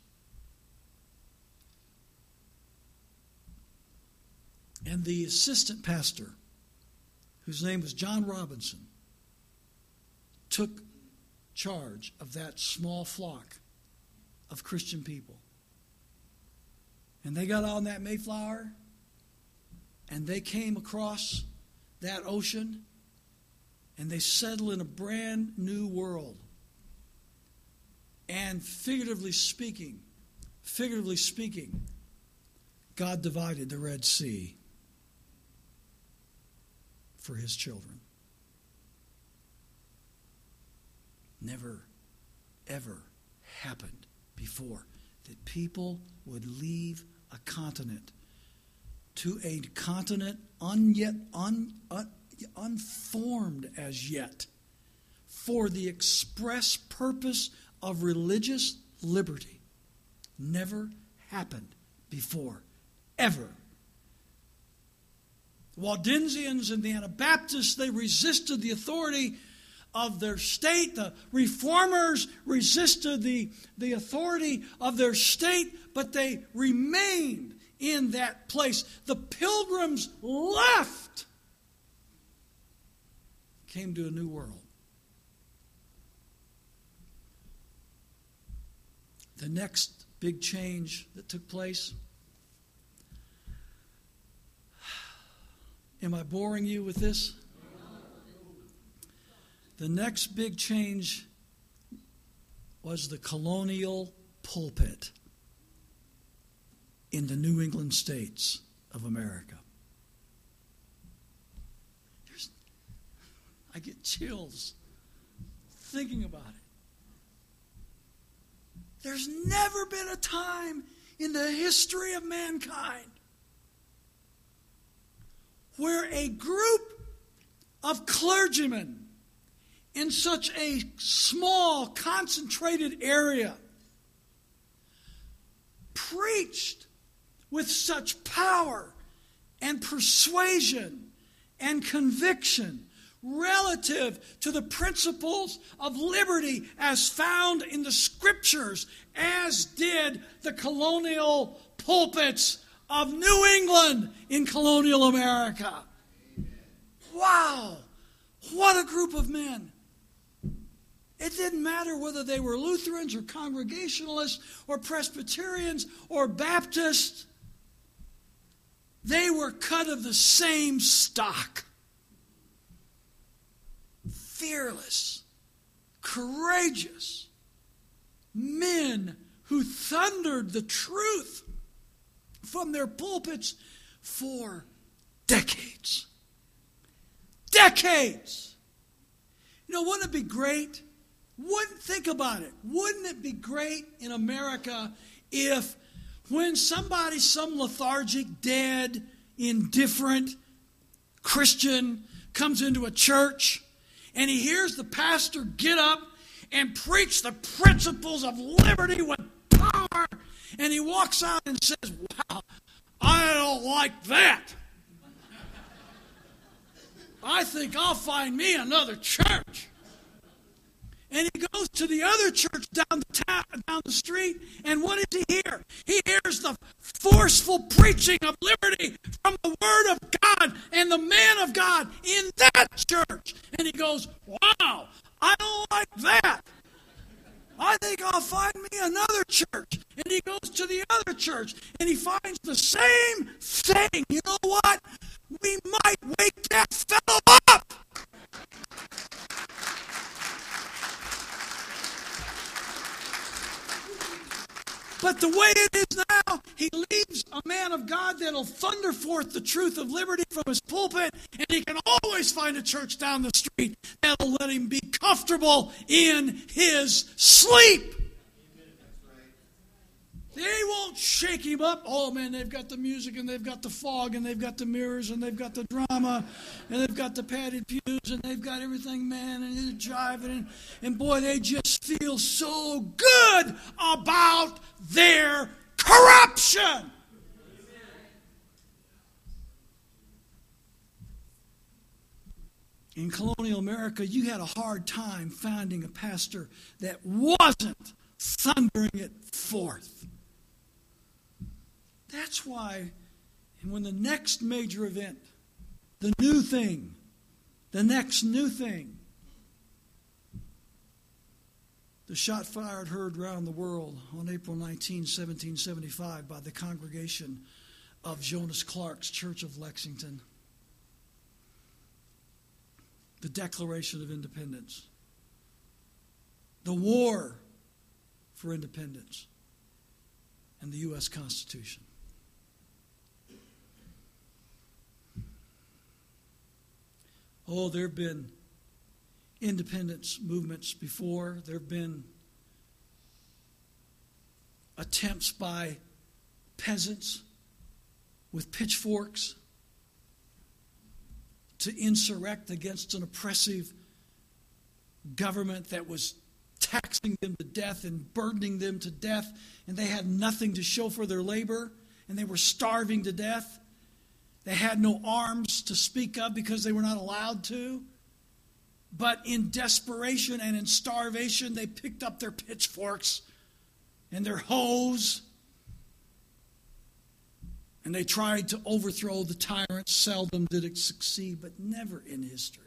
And the assistant pastor, whose name was John Robinson, took charge of that small flock of Christian people. And they got on that Mayflower, and they came across that ocean, and they settled in a brand new world. And figuratively speaking, figuratively speaking, God divided the Red Sea for his children. Never, ever happened before that people would leave a continent to a continent un yet, un, un, unformed as yet for the express purpose of religious liberty. Never happened before, ever. The Waldensians and the Anabaptists, they resisted the authority of their state. The reformers resisted the, the authority of their state, but they remained in that place. The pilgrims left, came to a new world. The next big change that took place. Am I boring you with this? The next big change was the colonial pulpit in the New England states of America. There's, I get chills thinking about it. There's never been a time in the history of mankind where a group of clergymen in such a small, concentrated area preached with such power and persuasion and conviction relative to the principles of liberty as found in the Scriptures, as did the colonial pulpits of New England in colonial America. Wow! What a group of men. It didn't matter whether they were Lutherans or Congregationalists or Presbyterians or Baptists. They were cut of the same stock. Fearless, courageous men who thundered the truth from their pulpits for decades. Decades! You know, wouldn't it be great? Wouldn't think about it. Wouldn't it be great in America if when somebody, some lethargic, dead, indifferent Christian comes into a church and he hears the pastor get up and preach the principles of liberty with power, and he walks out and says, wow, I don't like that. I think I'll find me another church. And he goes to the other church down the town, down the street, and what does he hear? He hears the forceful preaching of liberty from the Word of God and the man of God in that church. And he goes, wow, I don't like that. I think I'll find me another church. And he goes to the other church, and he finds the same thing. You know what? We might wake that fellow up. But the way it is now, he leaves a man of God that'll thunder forth the truth of liberty from his pulpit, and he can always find a church down the street that'll let him be comfortable in his sleep. They won't shake him up. Oh, man, they've got the music, and they've got the fog, and they've got the mirrors, and they've got the drama, and they've got the padded pews, and they've got everything, man, and they're jiving. And, and boy, they just feel so good about their corruption. In colonial America, you had a hard time finding a pastor that wasn't thundering it forth. That's why when the next major event, the new thing, the next new thing, the shot fired heard around the world on April nineteenth, seventeen seventy-five by the congregation of Jonas Clark's Church of Lexington. The Declaration of Independence. The war for independence. And the U S Constitution. Oh, there have been independence movements before. There have been attempts by peasants with pitchforks to insurrect against an oppressive government that was taxing them to death and burdening them to death, and they had nothing to show for their labor, and they were starving to death. They had no arms to speak of because they were not allowed to. But in desperation and in starvation, they picked up their pitchforks and their hoes, and they tried to overthrow the tyrant. Seldom did it succeed, but never in history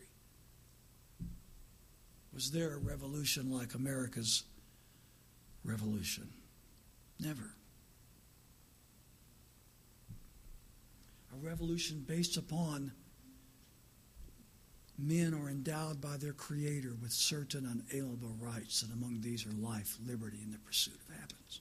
was there a revolution like America's revolution. Never. A revolution based upon men are endowed by their Creator with certain unalienable rights, and among these are life, liberty, and the pursuit of happiness.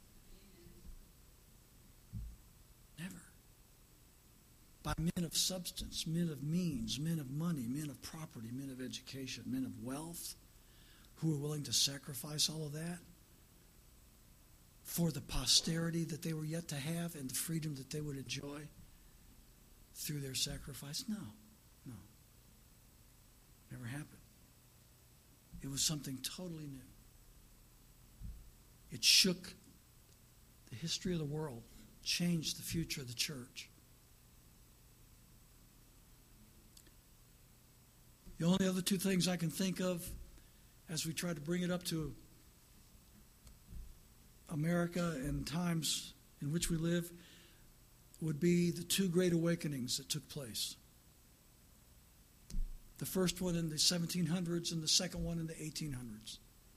Never. By men of substance, men of means, men of money, men of property, men of education, men of wealth, who are willing to sacrifice all of that for the posterity that they were yet to have and the freedom that they would enjoy through their sacrifice? No. No. Never happened. It was something totally new. It shook the history of the world, changed the future of the church. The only other two things I can think of as we try to bring it up to America and times in which we live would be the two great awakenings that took place. The first one in the seventeen hundreds and the second one in the eighteen hundreds.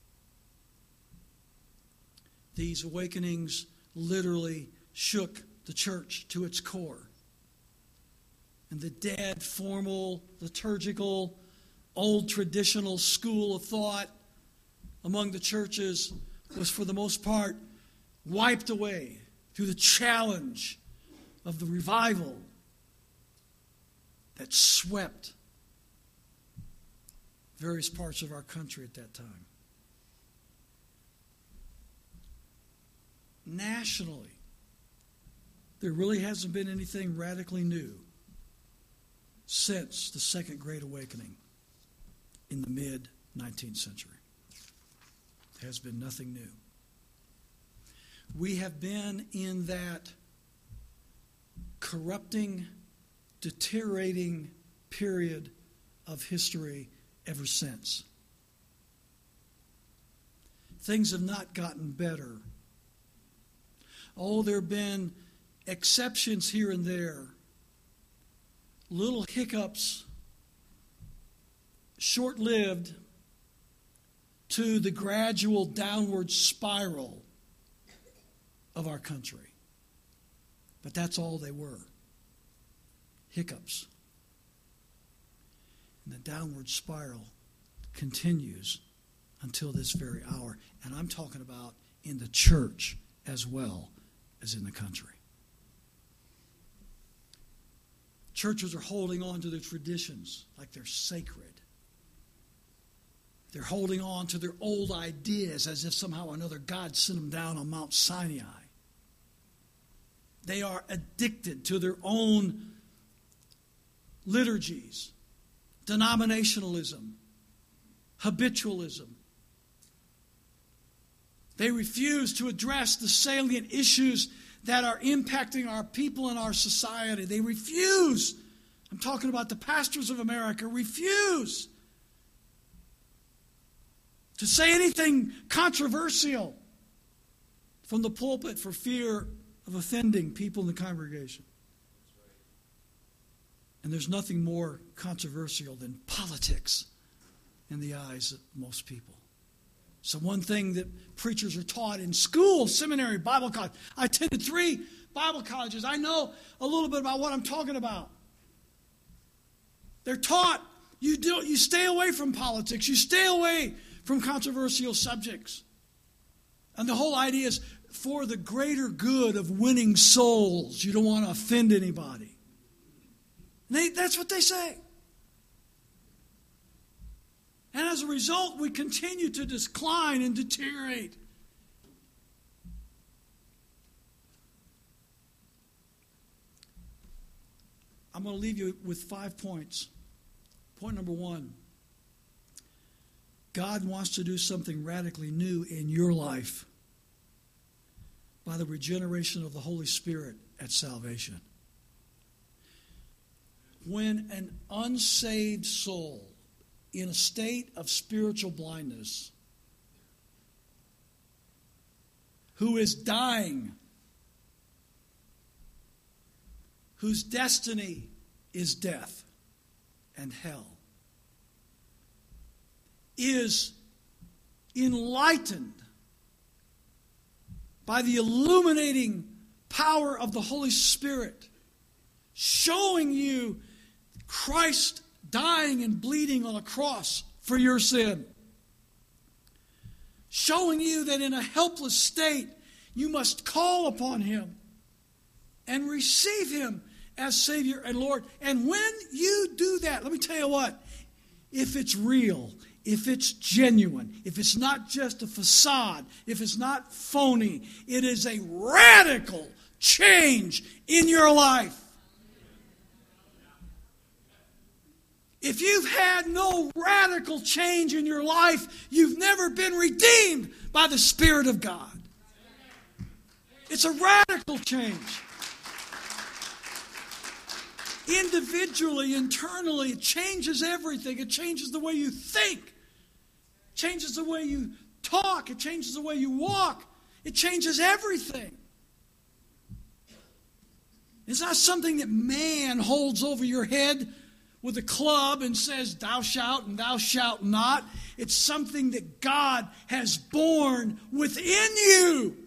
These awakenings literally shook the church to its core. And the dead, formal, liturgical, old traditional school of thought among the churches was for the most part wiped away through the challenge of the revival that swept various parts of our country at that time. Nationally, there really hasn't been anything radically new since the Second Great Awakening in the mid-nineteenth century. There has been nothing new. We have been in that corrupting, deteriorating period of history ever since. Things have not gotten better. Oh, there have been exceptions here and there, little hiccups, short-lived, to the gradual downward spiral of our country. But that's all they were. Hiccups. And the downward spiral continues until this very hour. And I'm talking about in the church as well as in the country. Churches are holding on to their traditions like they're sacred. They're holding on to their old ideas as if somehow or another God sent them down on Mount Sinai. They are addicted to their own liturgies, denominationalism, habitualism. They refuse to address the salient issues that are impacting our people and our society. They refuse, I'm talking about the pastors of America, refuse to say anything controversial from the pulpit for fear of offending people in the congregation. And there's nothing more controversial than politics in the eyes of most people. So one thing that preachers are taught in school, seminary, Bible college. I attended three Bible colleges. I know a little bit about what I'm talking about. They're taught you do you stay away from politics. You stay away from controversial subjects. And the whole idea is for the greater good of winning souls. You don't want to offend anybody. They, that's what they say. And as a result, we continue to decline and deteriorate. I'm going to leave you with five points. Point number one. God wants to do something radically new in your life by the regeneration of the Holy Spirit at salvation. When an unsaved soul in a state of spiritual blindness, who is dying, whose destiny is death and hell, is enlightened by the illuminating power of the Holy Spirit, showing you Christ dying and bleeding on a cross for your sin. Showing you that in a helpless state, you must call upon Him and receive Him as Savior and Lord. And when you do that, let me tell you what, if it's real, if it's genuine, if it's not just a facade, if it's not phony, it is a radical change in your life. If you've had no radical change in your life, you've never been redeemed by the Spirit of God. It's a radical change. Individually, internally, it changes everything. It changes the way you think. It changes the way you talk. It changes the way you walk. It changes everything. It's not something that man holds over your head with a club and says, thou shalt and thou shalt not. It's something that God has born within you.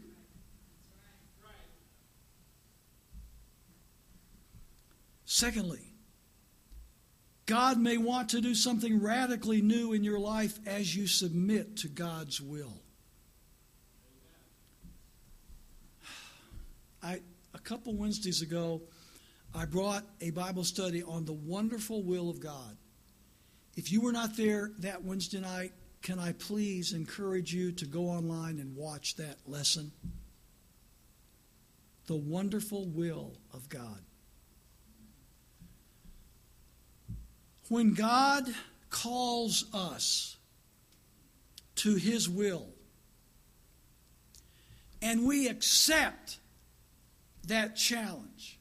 Secondly, God may want to do something radically new in your life as you submit to God's will. I, a couple Wednesdays ago, I brought a Bible study on the wonderful will of God. If you were not there that Wednesday night, can I please encourage you to go online and watch that lesson? the wonderful will of God. When God calls us to His will, and we accept that challenge,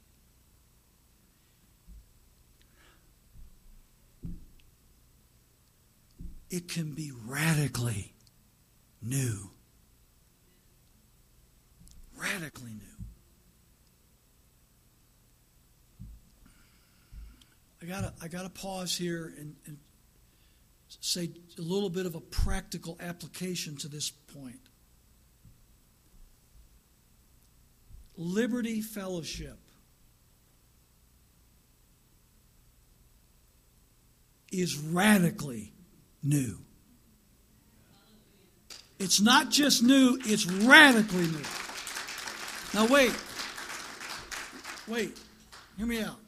it can be radically new. Radically new. I gotta, I gotta pause here and, and say a little bit of a practical application to this point. Liberty Fellowship is radically new. It's not just new, it's radically new. Now wait. Wait. Hear me out.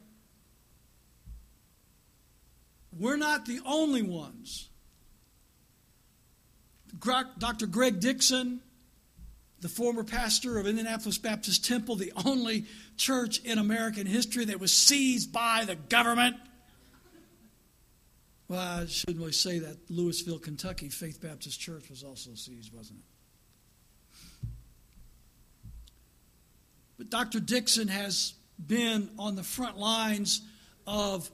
We're not the only ones. Doctor Greg Dixon, the former pastor of Indianapolis Baptist Temple, the only church in American history that was seized by the government. Well, I shouldn't really say that. Louisville, Kentucky, Faith Baptist Church was also seized, wasn't it? But Doctor Dixon has been on the front lines of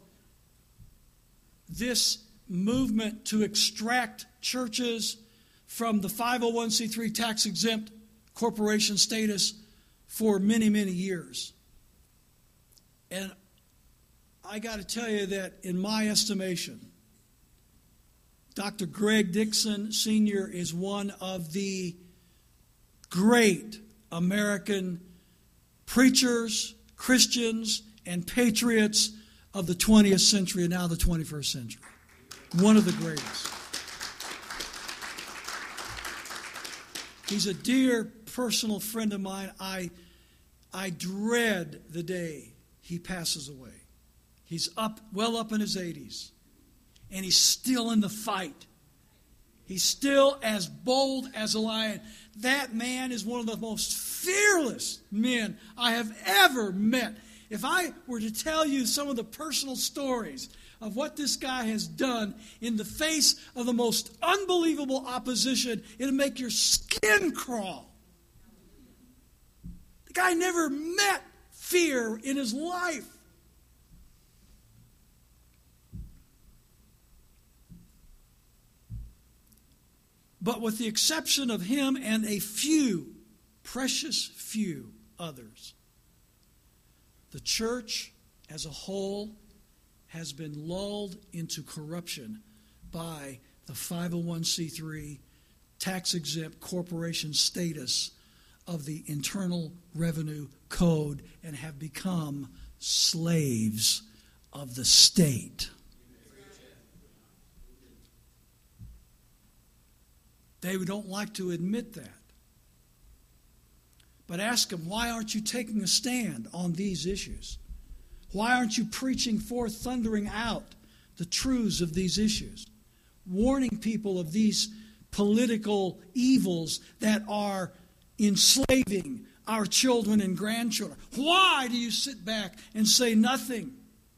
this movement to extract churches from the five oh one c three tax-exempt corporation status for many, many years. And I got to tell you that in my estimation, Doctor Greg Dixon Senior is one of the great American preachers, Christians, and patriots of the twentieth century and now the twenty-first century. One of the greatest. He's a dear personal friend of mine. I, I dread the day he passes away. He's up, well up in his eighties. And he's still in the fight. He's still as bold as a lion. That man is one of the most fearless men I have ever met. If I were to tell you some of the personal stories of what this guy has done in the face of the most unbelievable opposition, it'll make your skin crawl. The guy never met fear in his life. But with the exception of him and a few, precious few others, the church as a whole has been lulled into corruption by the five oh one c three tax-exempt corporation status of the Internal Revenue Code and have become slaves of the state. They don't like to admit that. But ask them, why aren't you taking a stand on these issues? Why aren't you preaching forth, thundering out the truths of these issues? Warning people of these political evils that are enslaving our children and grandchildren. Why do you sit back and say nothing?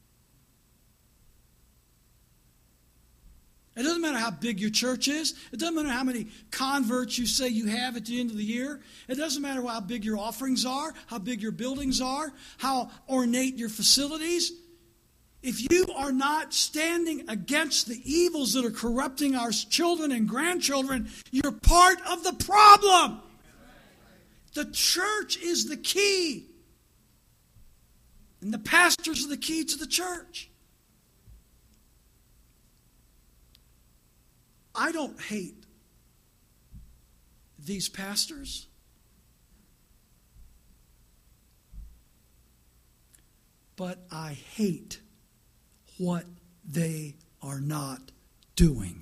It doesn't matter how big your church is. It doesn't matter how many converts you say you have at the end of the year. It doesn't matter how big your offerings are, how big your buildings are, how ornate your facilities. If you are not standing against the evils that are corrupting our children and grandchildren, you're part of the problem. The church is the key. And the pastors are the key to the church. I don't hate these pastors. But I hate what they are not doing.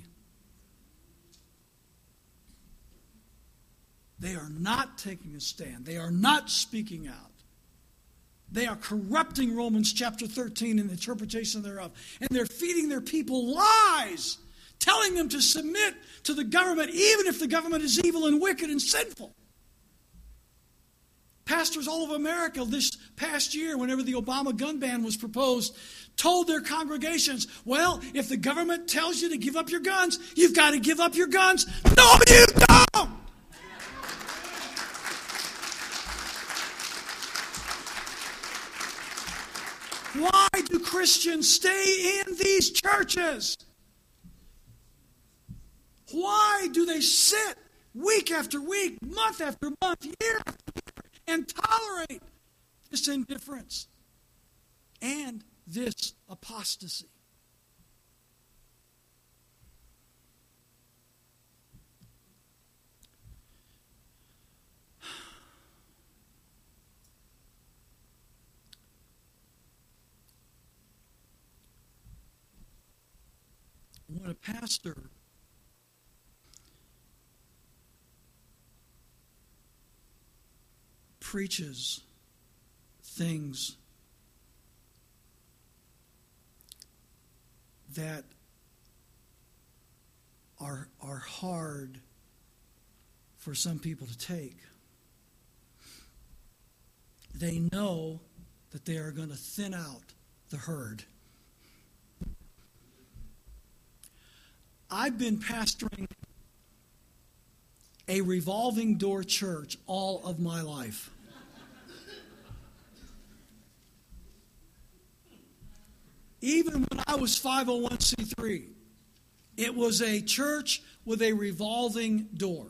They are not taking a stand. They are not speaking out. They are corrupting Romans chapter thirteen and the interpretation thereof. And they're feeding their people lies, telling them to submit to the government even if the government is evil and wicked and sinful. Pastors all over America this past year, whenever the Obama gun ban was proposed, told their congregations, well, if the government tells you to give up your guns, you've got to give up your guns. No, you don't! Why do Christians stay in these churches? Why do they sit week after week, month after month, year after year, and tolerate this indifference and this apostasy? When a pastor preaches things that are, are hard for some people to take, they know that they are going to thin out the herd. I've been pastoring a revolving door church all of my life. Even when I was five oh one c three, it was a church with a revolving door.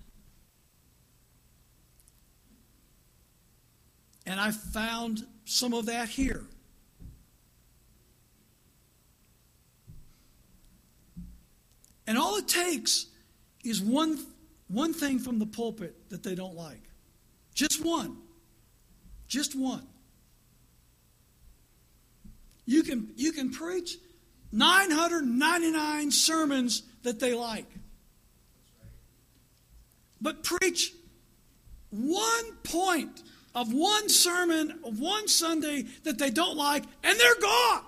And I found some of that here. And all it takes is one, one thing from the pulpit that they don't like. Just one. Just one. You can, you can preach nine hundred ninety-nine sermons that they like. But preach one point of one sermon of one Sunday that they don't like, and they're gone.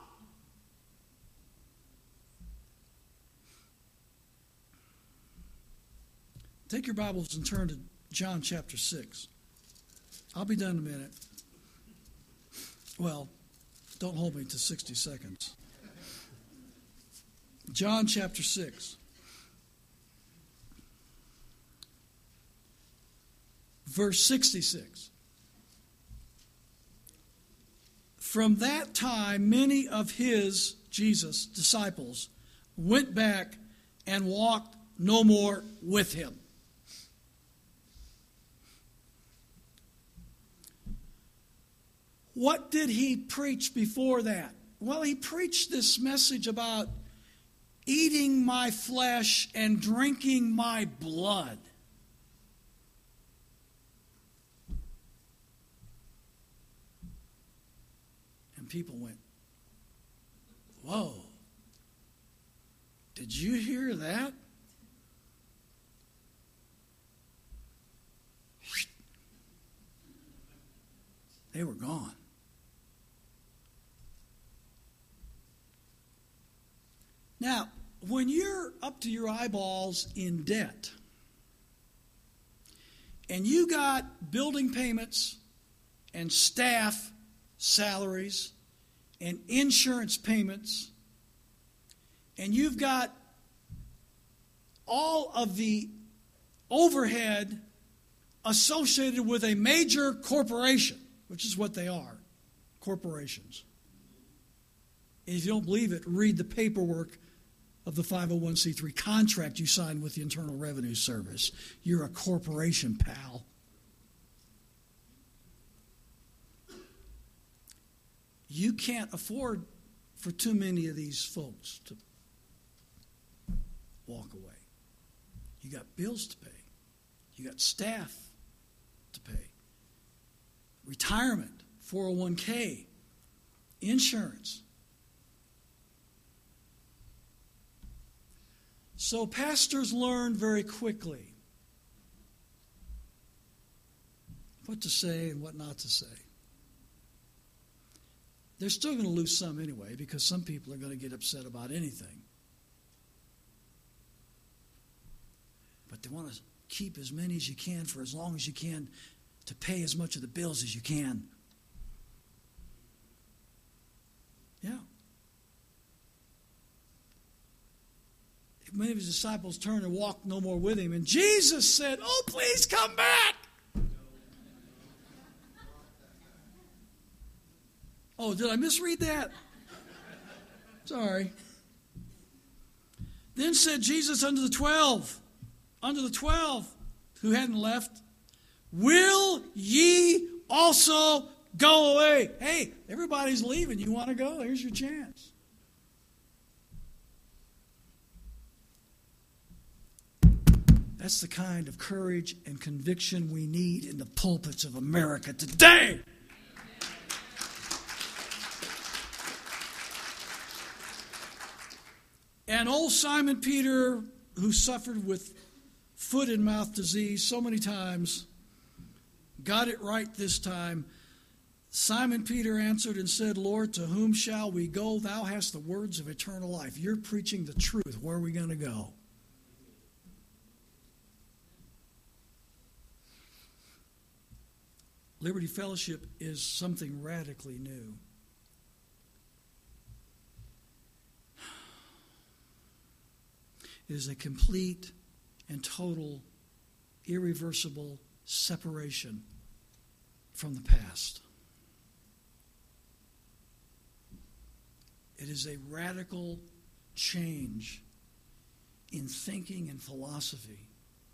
Take your Bibles and turn to John chapter six. I'll be done in a minute. Well, don't hold me to sixty seconds. John chapter six. Verse sixty-six. From that time, many of his, Jesus, disciples went back and walked no more with him. What did he preach before that? Well, he preached this message about eating my flesh and drinking my blood. And people went, whoa, did you hear that? They were gone. Now, when you're up to your eyeballs in debt, and you got building payments and staff salaries and insurance payments, and you've got all of the overhead associated with a major corporation, which is what they are, corporations. And if you don't believe it, read the paperwork of the five oh one c three contract you signed with the Internal Revenue Service. You're a corporation, pal. You can't afford for too many of these folks to walk away. You got bills to pay. You got staff to pay. Retirement, four oh one k, insurance. So pastors learn very quickly what to say and what not to say. They're still going to lose some anyway, because some people are going to get upset about anything. But they want to keep as many as you can for as long as you can, to pay as much of the bills as you can. Yeah. Many of his disciples turned and walked no more with him. And Jesus said, "Oh, please come back." Oh, did I misread that? Sorry. Then said Jesus unto the twelve, unto the twelve who hadn't left, "Will ye also go away?" Hey, everybody's leaving. You want to go? Here's your chance. That's the kind of courage and conviction we need in the pulpits of America today. And old Simon Peter, who suffered with foot and mouth disease so many times, got it right this time. Simon Peter answered and said, "Lord, to whom shall we go? Thou hast the words of eternal life." You're preaching the truth. Where are we going to go? Liberty Fellowship is something radically new. It is a complete and total, irreversible separation from the past. It is a radical change in thinking and philosophy.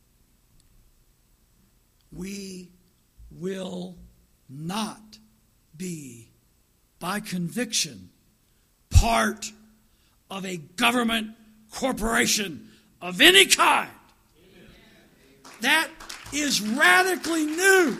We will not be, by conviction, part of a government corporation of any kind. Amen. That is radically new.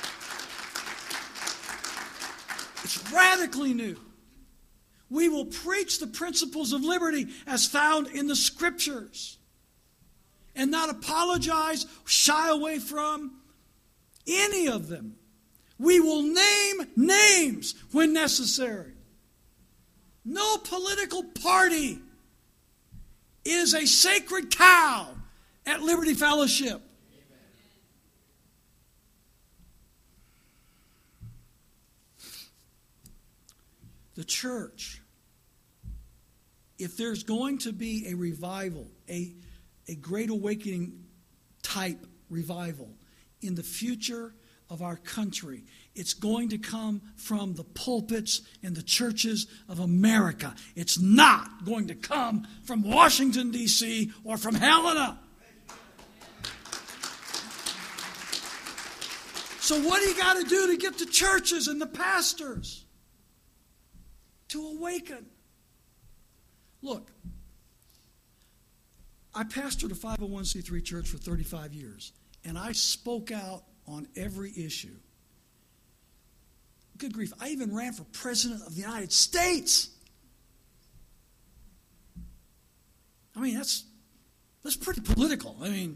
It's radically new. We will preach the principles of liberty as found in the Scriptures and not apologize, shy away from any of them. We will name names when necessary. No political party is a sacred cow at Liberty Fellowship. Amen. The church, if there's going to be a revival, a, a great awakening type revival in the future of our country, it's going to come from the pulpits and the churches of America. It's not going to come from Washington, D C or from Helena. So what do you got to do to get the churches and the pastors to awaken? Look, I pastored a five oh one c three church for thirty-five years, and I spoke out on every issue. Good grief, I even ran for President of the United States. I mean, that's that's pretty political. I mean,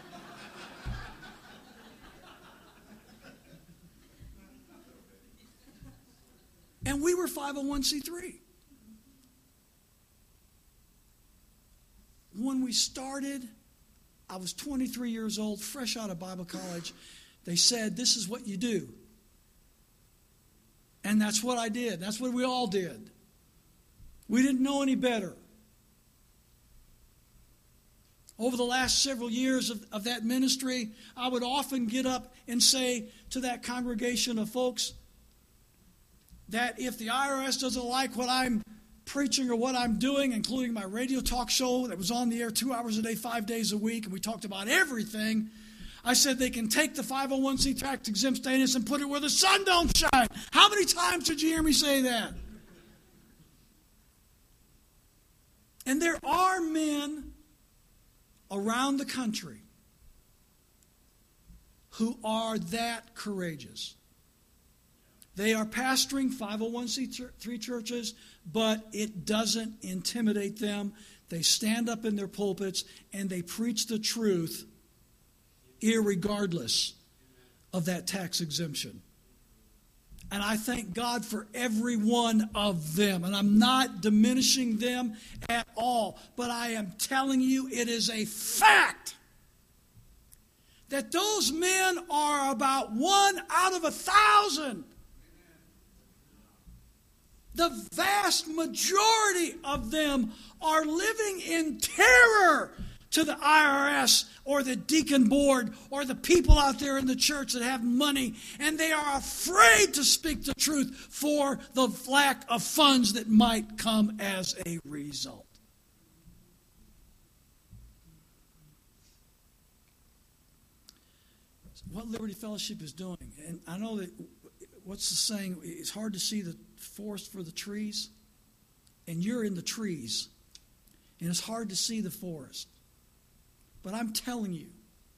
and we were five oh one c three. When we started, I was twenty-three years old, fresh out of Bible college. They said, "This is what you do." And that's what I did. That's what we all did. We didn't know any better. Over the last several years of, of that ministry, I would often get up and say to that congregation of folks that if the I R S doesn't like what I'm preaching or what I'm doing, including my radio talk show that was on the air two hours a day, five days a week, and we talked about everything, I said they can take the five oh one c tax exempt status and put it where the sun don't shine. How many times did you hear me say that? And there are men around the country who are that courageous. They are pastoring five oh one c three churches, but it doesn't intimidate them. They stand up in their pulpits and they preach the truth irregardless of that tax exemption. And I thank God for every one of them. And I'm not diminishing them at all. But I am telling you, it is a fact that those men are about one out of a thousand. The vast majority of them are living in terror to the I R S or the deacon board or the people out there in the church that have money, and they are afraid to speak the truth for the lack of funds that might come as a result. What Liberty Fellowship is doing, and I know that, what's the saying, it's hard to see the forest for the trees, and you're in the trees, and it's hard to see the forest. But I'm telling you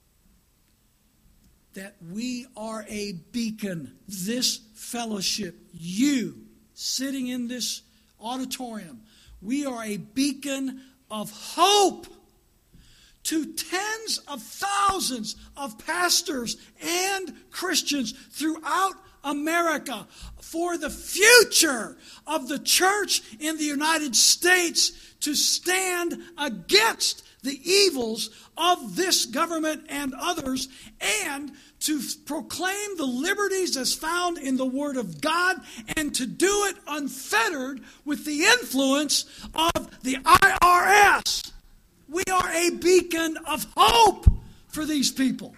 that we are a beacon. This fellowship, you sitting in this auditorium, we are a beacon of hope to tens of thousands of pastors and Christians throughout America for the future of the church in the United States to stand against the evils of this government and others, and to proclaim the liberties as found in the Word of God, and to do it unfettered with the influence of the I R S. We are a beacon of hope for these people.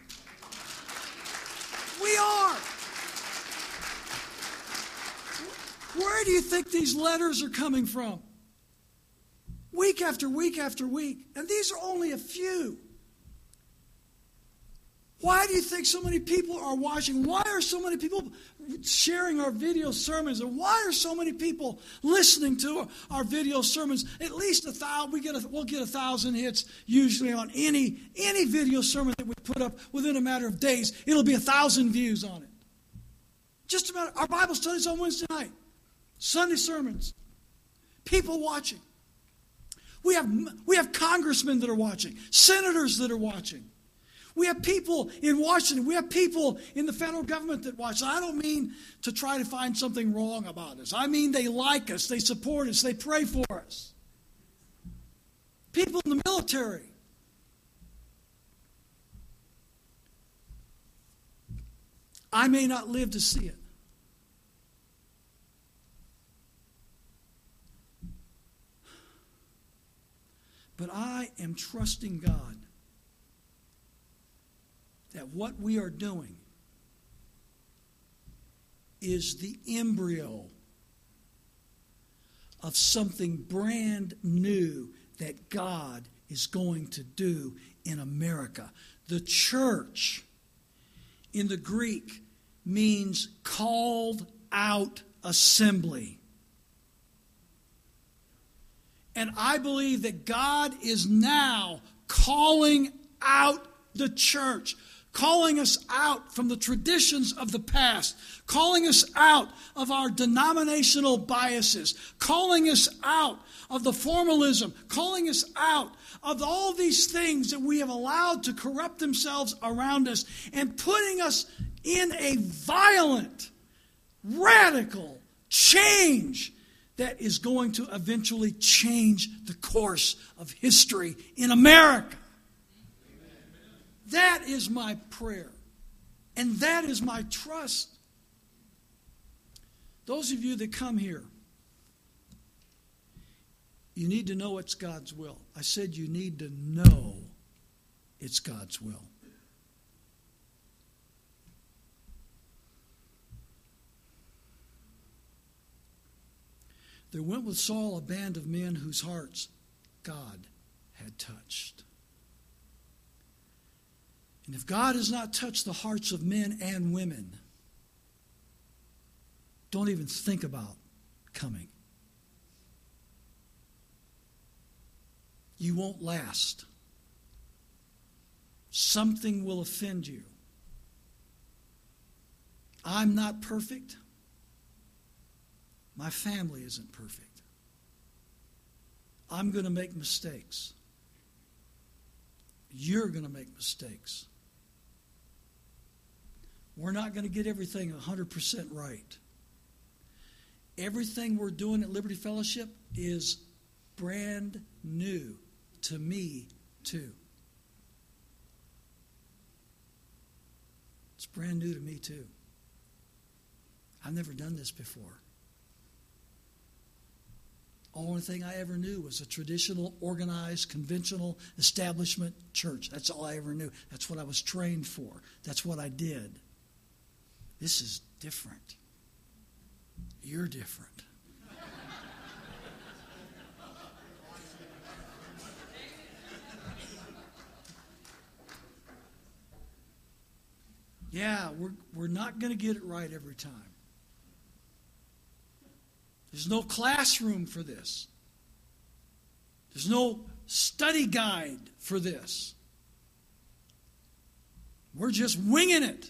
We are. Where do you think these letters are coming from? Week after week after week. And these are only a few. Why do you think so many people are watching? Why are so many people sharing our video sermons? And why are so many people listening to our video sermons? At least a thousand. We get a, we'll get a thousand hits usually on any any video sermon that we put up within a matter of days. It'll be a thousand views on it. Just about our Bible studies on Wednesday night, Sunday sermons, people watching. We have we have congressmen that are watching, senators that are watching. We have people in Washington. We have people in the federal government that watch. I don't mean to try to find something wrong about us. I mean they like us. They support us. They pray for us. People in the military. I may not live to see it. But I am trusting God that what we are doing is the embryo of something brand new that God is going to do in America. The church in the Greek means called out assembly. And I believe that God is now calling out the church, calling us out from the traditions of the past, calling us out of our denominational biases, calling us out of the formalism, calling us out of all these things that we have allowed to corrupt themselves around us, and putting us in a violent, radical change that is going to eventually change the course of history in America. That is my prayer. And that is my trust. Those of you that come here, you need to know it's God's will. I said you need to know it's God's will. There went with Saul a band of men whose hearts God had touched. And if God has not touched the hearts of men and women, don't even think about coming. You won't last. Something will offend you. I'm not perfect. My family isn't perfect. I'm going to make mistakes. You're going to make mistakes. We're not going to get everything one hundred percent right. Everything we're doing at Liberty Fellowship is brand new to me, too. It's brand new to me too. I've never done this before. Only thing I ever knew was a traditional, organized, conventional establishment church. That's all I ever knew. That's what I was trained for. That's what I did. This is different. You're different. Yeah, we're, we're not going to get it right every time. There's no classroom for this. There's no study guide for this. We're just winging it.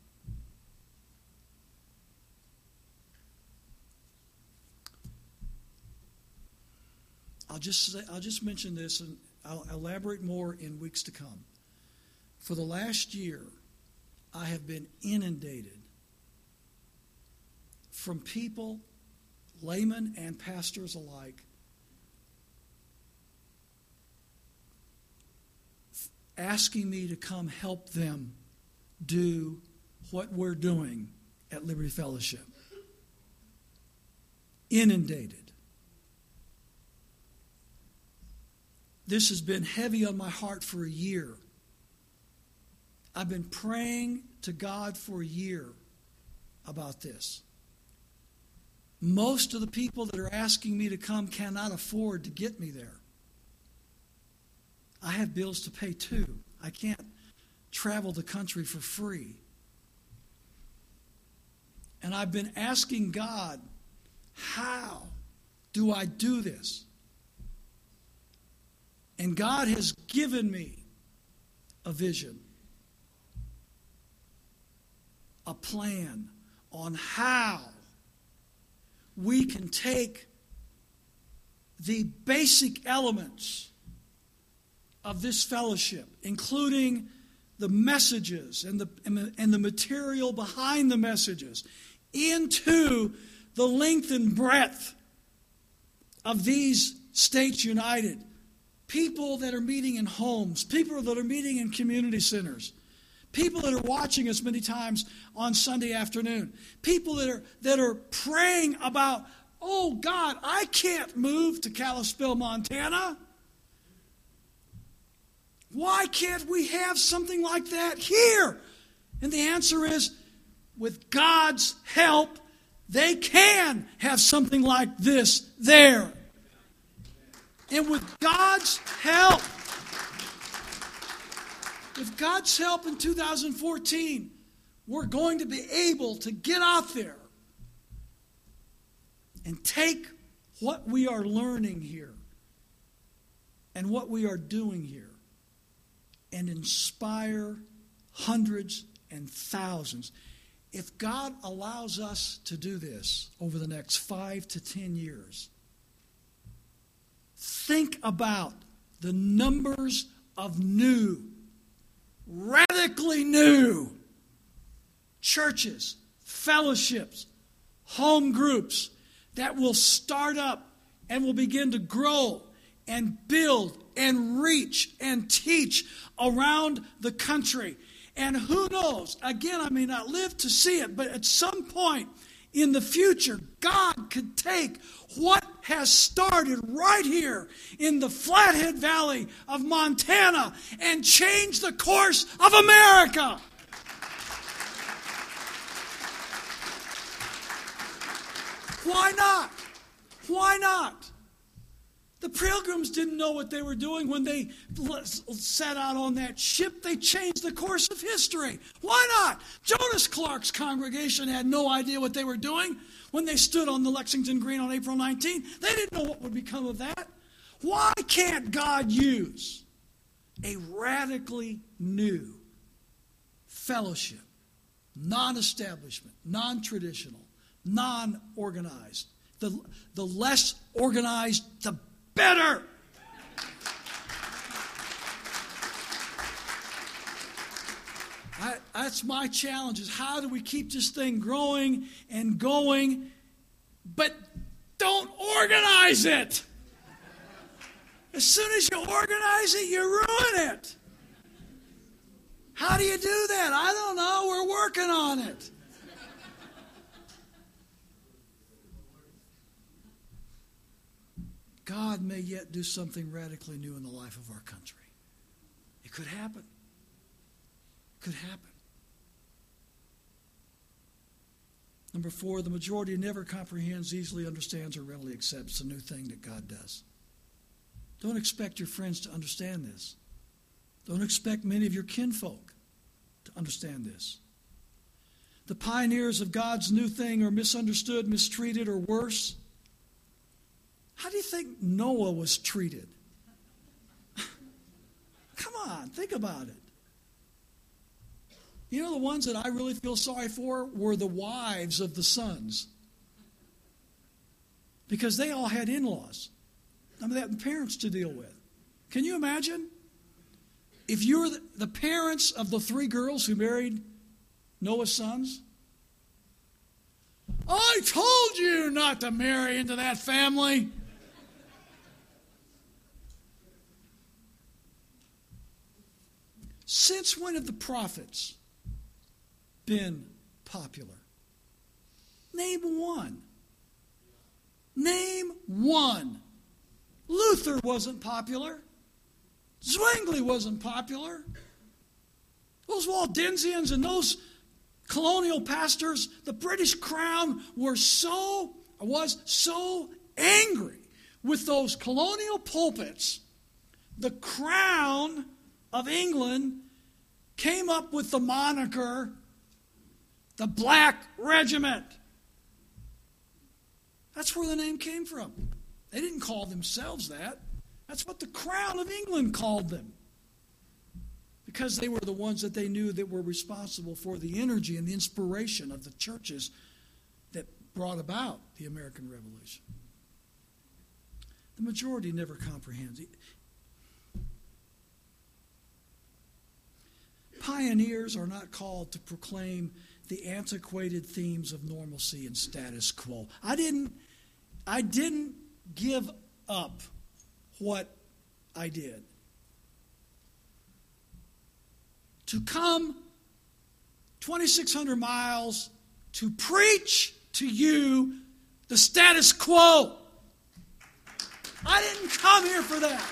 I'll just say, I'll just mention this, and I'll elaborate more in weeks to come. For the last year, I have been inundated from people, laymen and pastors alike, asking me to come help them do what we're doing at Liberty Fellowship. Inundated. This has been heavy on my heart for a year. I've been praying to God for a year about this. Most of the people that are asking me to come cannot afford to get me there. I have bills to pay too. I can't travel the country for free. And I've been asking God, how do I do this? And God has given me a vision, a plan on how we can take the basic elements of this fellowship, including the messages and the, and the material behind the messages, into the length and breadth of these States United. People that are meeting in homes, people that are meeting in community centers, people that are watching us many times on Sunday afternoon, people that are that are praying about, oh God, I can't move to Kalispell, Montana. Why can't we have something like that here? And the answer is, with God's help, they can have something like this there. And with God's help, with God's help in two thousand fourteen, we're going to be able to get out there and take what we are learning here and what we are doing here and inspire hundreds and thousands. If God allows us to do this over the next five to ten years, think about the numbers of new, radically new churches, fellowships, home groups that will start up and will begin to grow and build and reach and teach around the country. And who knows, again, I may not live to see it, but at some point in the future, God could take what has started right here in the Flathead Valley of Montana and change the course of America. Why not? Why not? The Pilgrims didn't know what they were doing when they set out on that ship. They changed the course of history. Why not? Jonas Clark's congregation had no idea what they were doing when they stood on the Lexington Green on April nineteenth. They didn't know what would become of that. Why can't God use a radically new fellowship, non-establishment, non-traditional, non-organized? The, the less organized, the better. I, that's my challenge, is how do we keep this thing growing and going, but don't organize it. As soon as you organize it, you ruin it. How do you do that? I don't know. We're working on it. God may yet do something radically new in the life of our country. It could happen. It could happen. Number four, the majority never comprehends, easily understands, or readily accepts the new thing that God does. Don't expect your friends to understand this. Don't expect many of your kinfolk to understand this. The pioneers of God's new thing are misunderstood, mistreated, or worse. How do you think Noah was treated? Come on, think about it. You know, the ones that I really feel sorry for were the wives of the sons. Because they all had in-laws. I mean, they had parents to deal with. Can you imagine? If you were the parents of the three girls who married Noah's sons, I told you not to marry into that family. Since when have the prophets been popular? Name one. Name one. Luther wasn't popular. Zwingli wasn't popular. Those Waldensians and those colonial pastors, the British Crown were so, was so angry with those colonial pulpits. The Crown of England came up with the moniker, the Black Regiment. That's where the name came from. They didn't call themselves that. That's what the Crown of England called them. Because they were the ones that they knew that were responsible for the energy and the inspiration of the churches that brought about the American Revolution. The majority never comprehends it. Pioneers are not called to proclaim the antiquated themes of normalcy and status quo. I didn't, I didn't give up what I did. To come twenty-six hundred miles to preach to you the status quo. I didn't come here for that.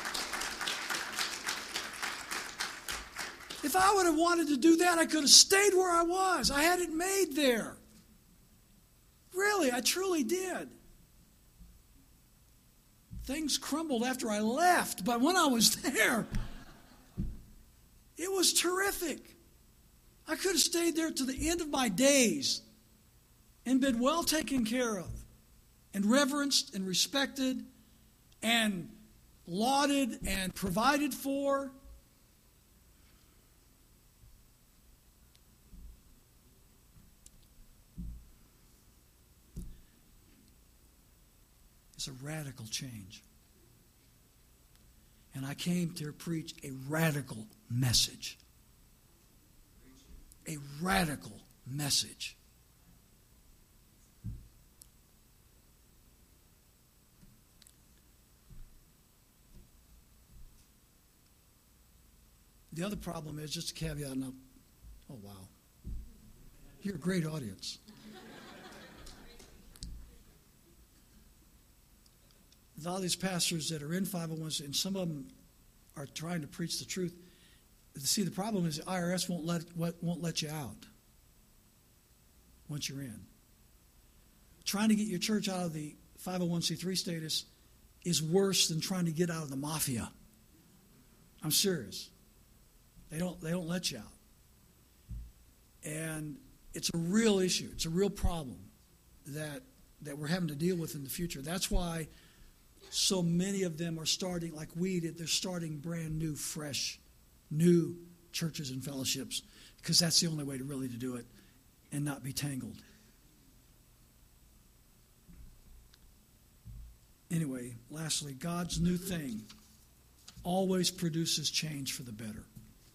If I would have wanted to do that, I could have stayed where I was. I had it made there. Really, I truly did. Things crumbled after I left, but when I was there, it was terrific. I could have stayed there to the end of my days and been well taken care of and reverenced and respected and lauded and provided for. It's a radical change. And I came to preach a radical message. A radical message. The other problem is, just a caveat, now, oh wow, you're a great audience. A lot of these pastors that are in five oh one c, and some of them are trying to preach the truth. See, the problem is the I R S won't let won't let you out once you're in. Trying to get your church out of the five oh one c three status is worse than trying to get out of the mafia. I'm serious. They don't they don't let you out. And it's a real issue. It's a real problem that that we're having to deal with in the future. That's why so many of them are starting, like we did, they're starting brand new, fresh, new churches and fellowships, because that's the only way to really to do it and not be tangled. Anyway, lastly, God's new thing always produces change for the better.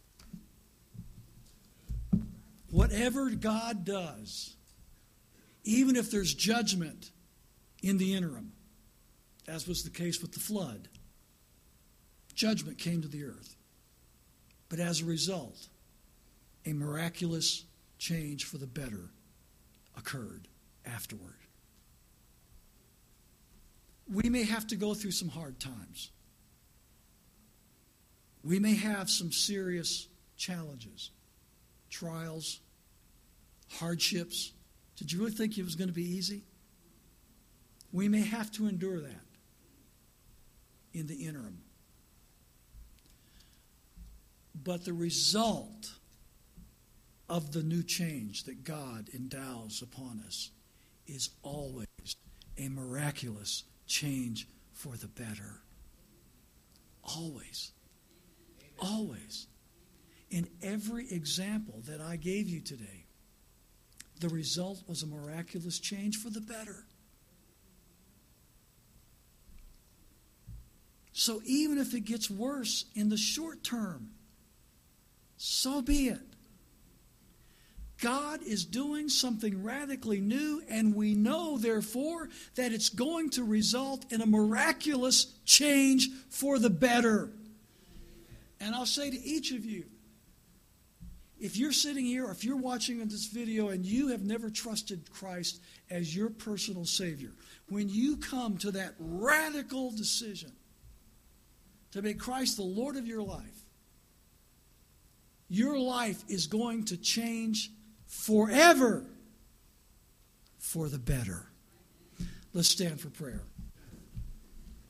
Whatever God does, even if there's judgment in the interim, as was the case with the flood, judgment came to the earth. But as a result, a miraculous change for the better occurred afterward. We may have to go through some hard times. We may have some serious challenges, trials, hardships. Did you really think it was going to be easy? We may have to endure that in the interim. But the result of the new change that God endows upon us is always a miraculous change for the better. Always. Always. In every example that I gave you today, the result was a miraculous change for the better. So even if it gets worse in the short term, so be it. God is doing something radically new, and we know, therefore, that it's going to result in a miraculous change for the better. And I'll say to each of you, if you're sitting here or if you're watching this video and you have never trusted Christ as your personal Savior, when you come to that radical decision to make Christ the Lord of your life, your life is going to change forever for the better. Let's stand for prayer.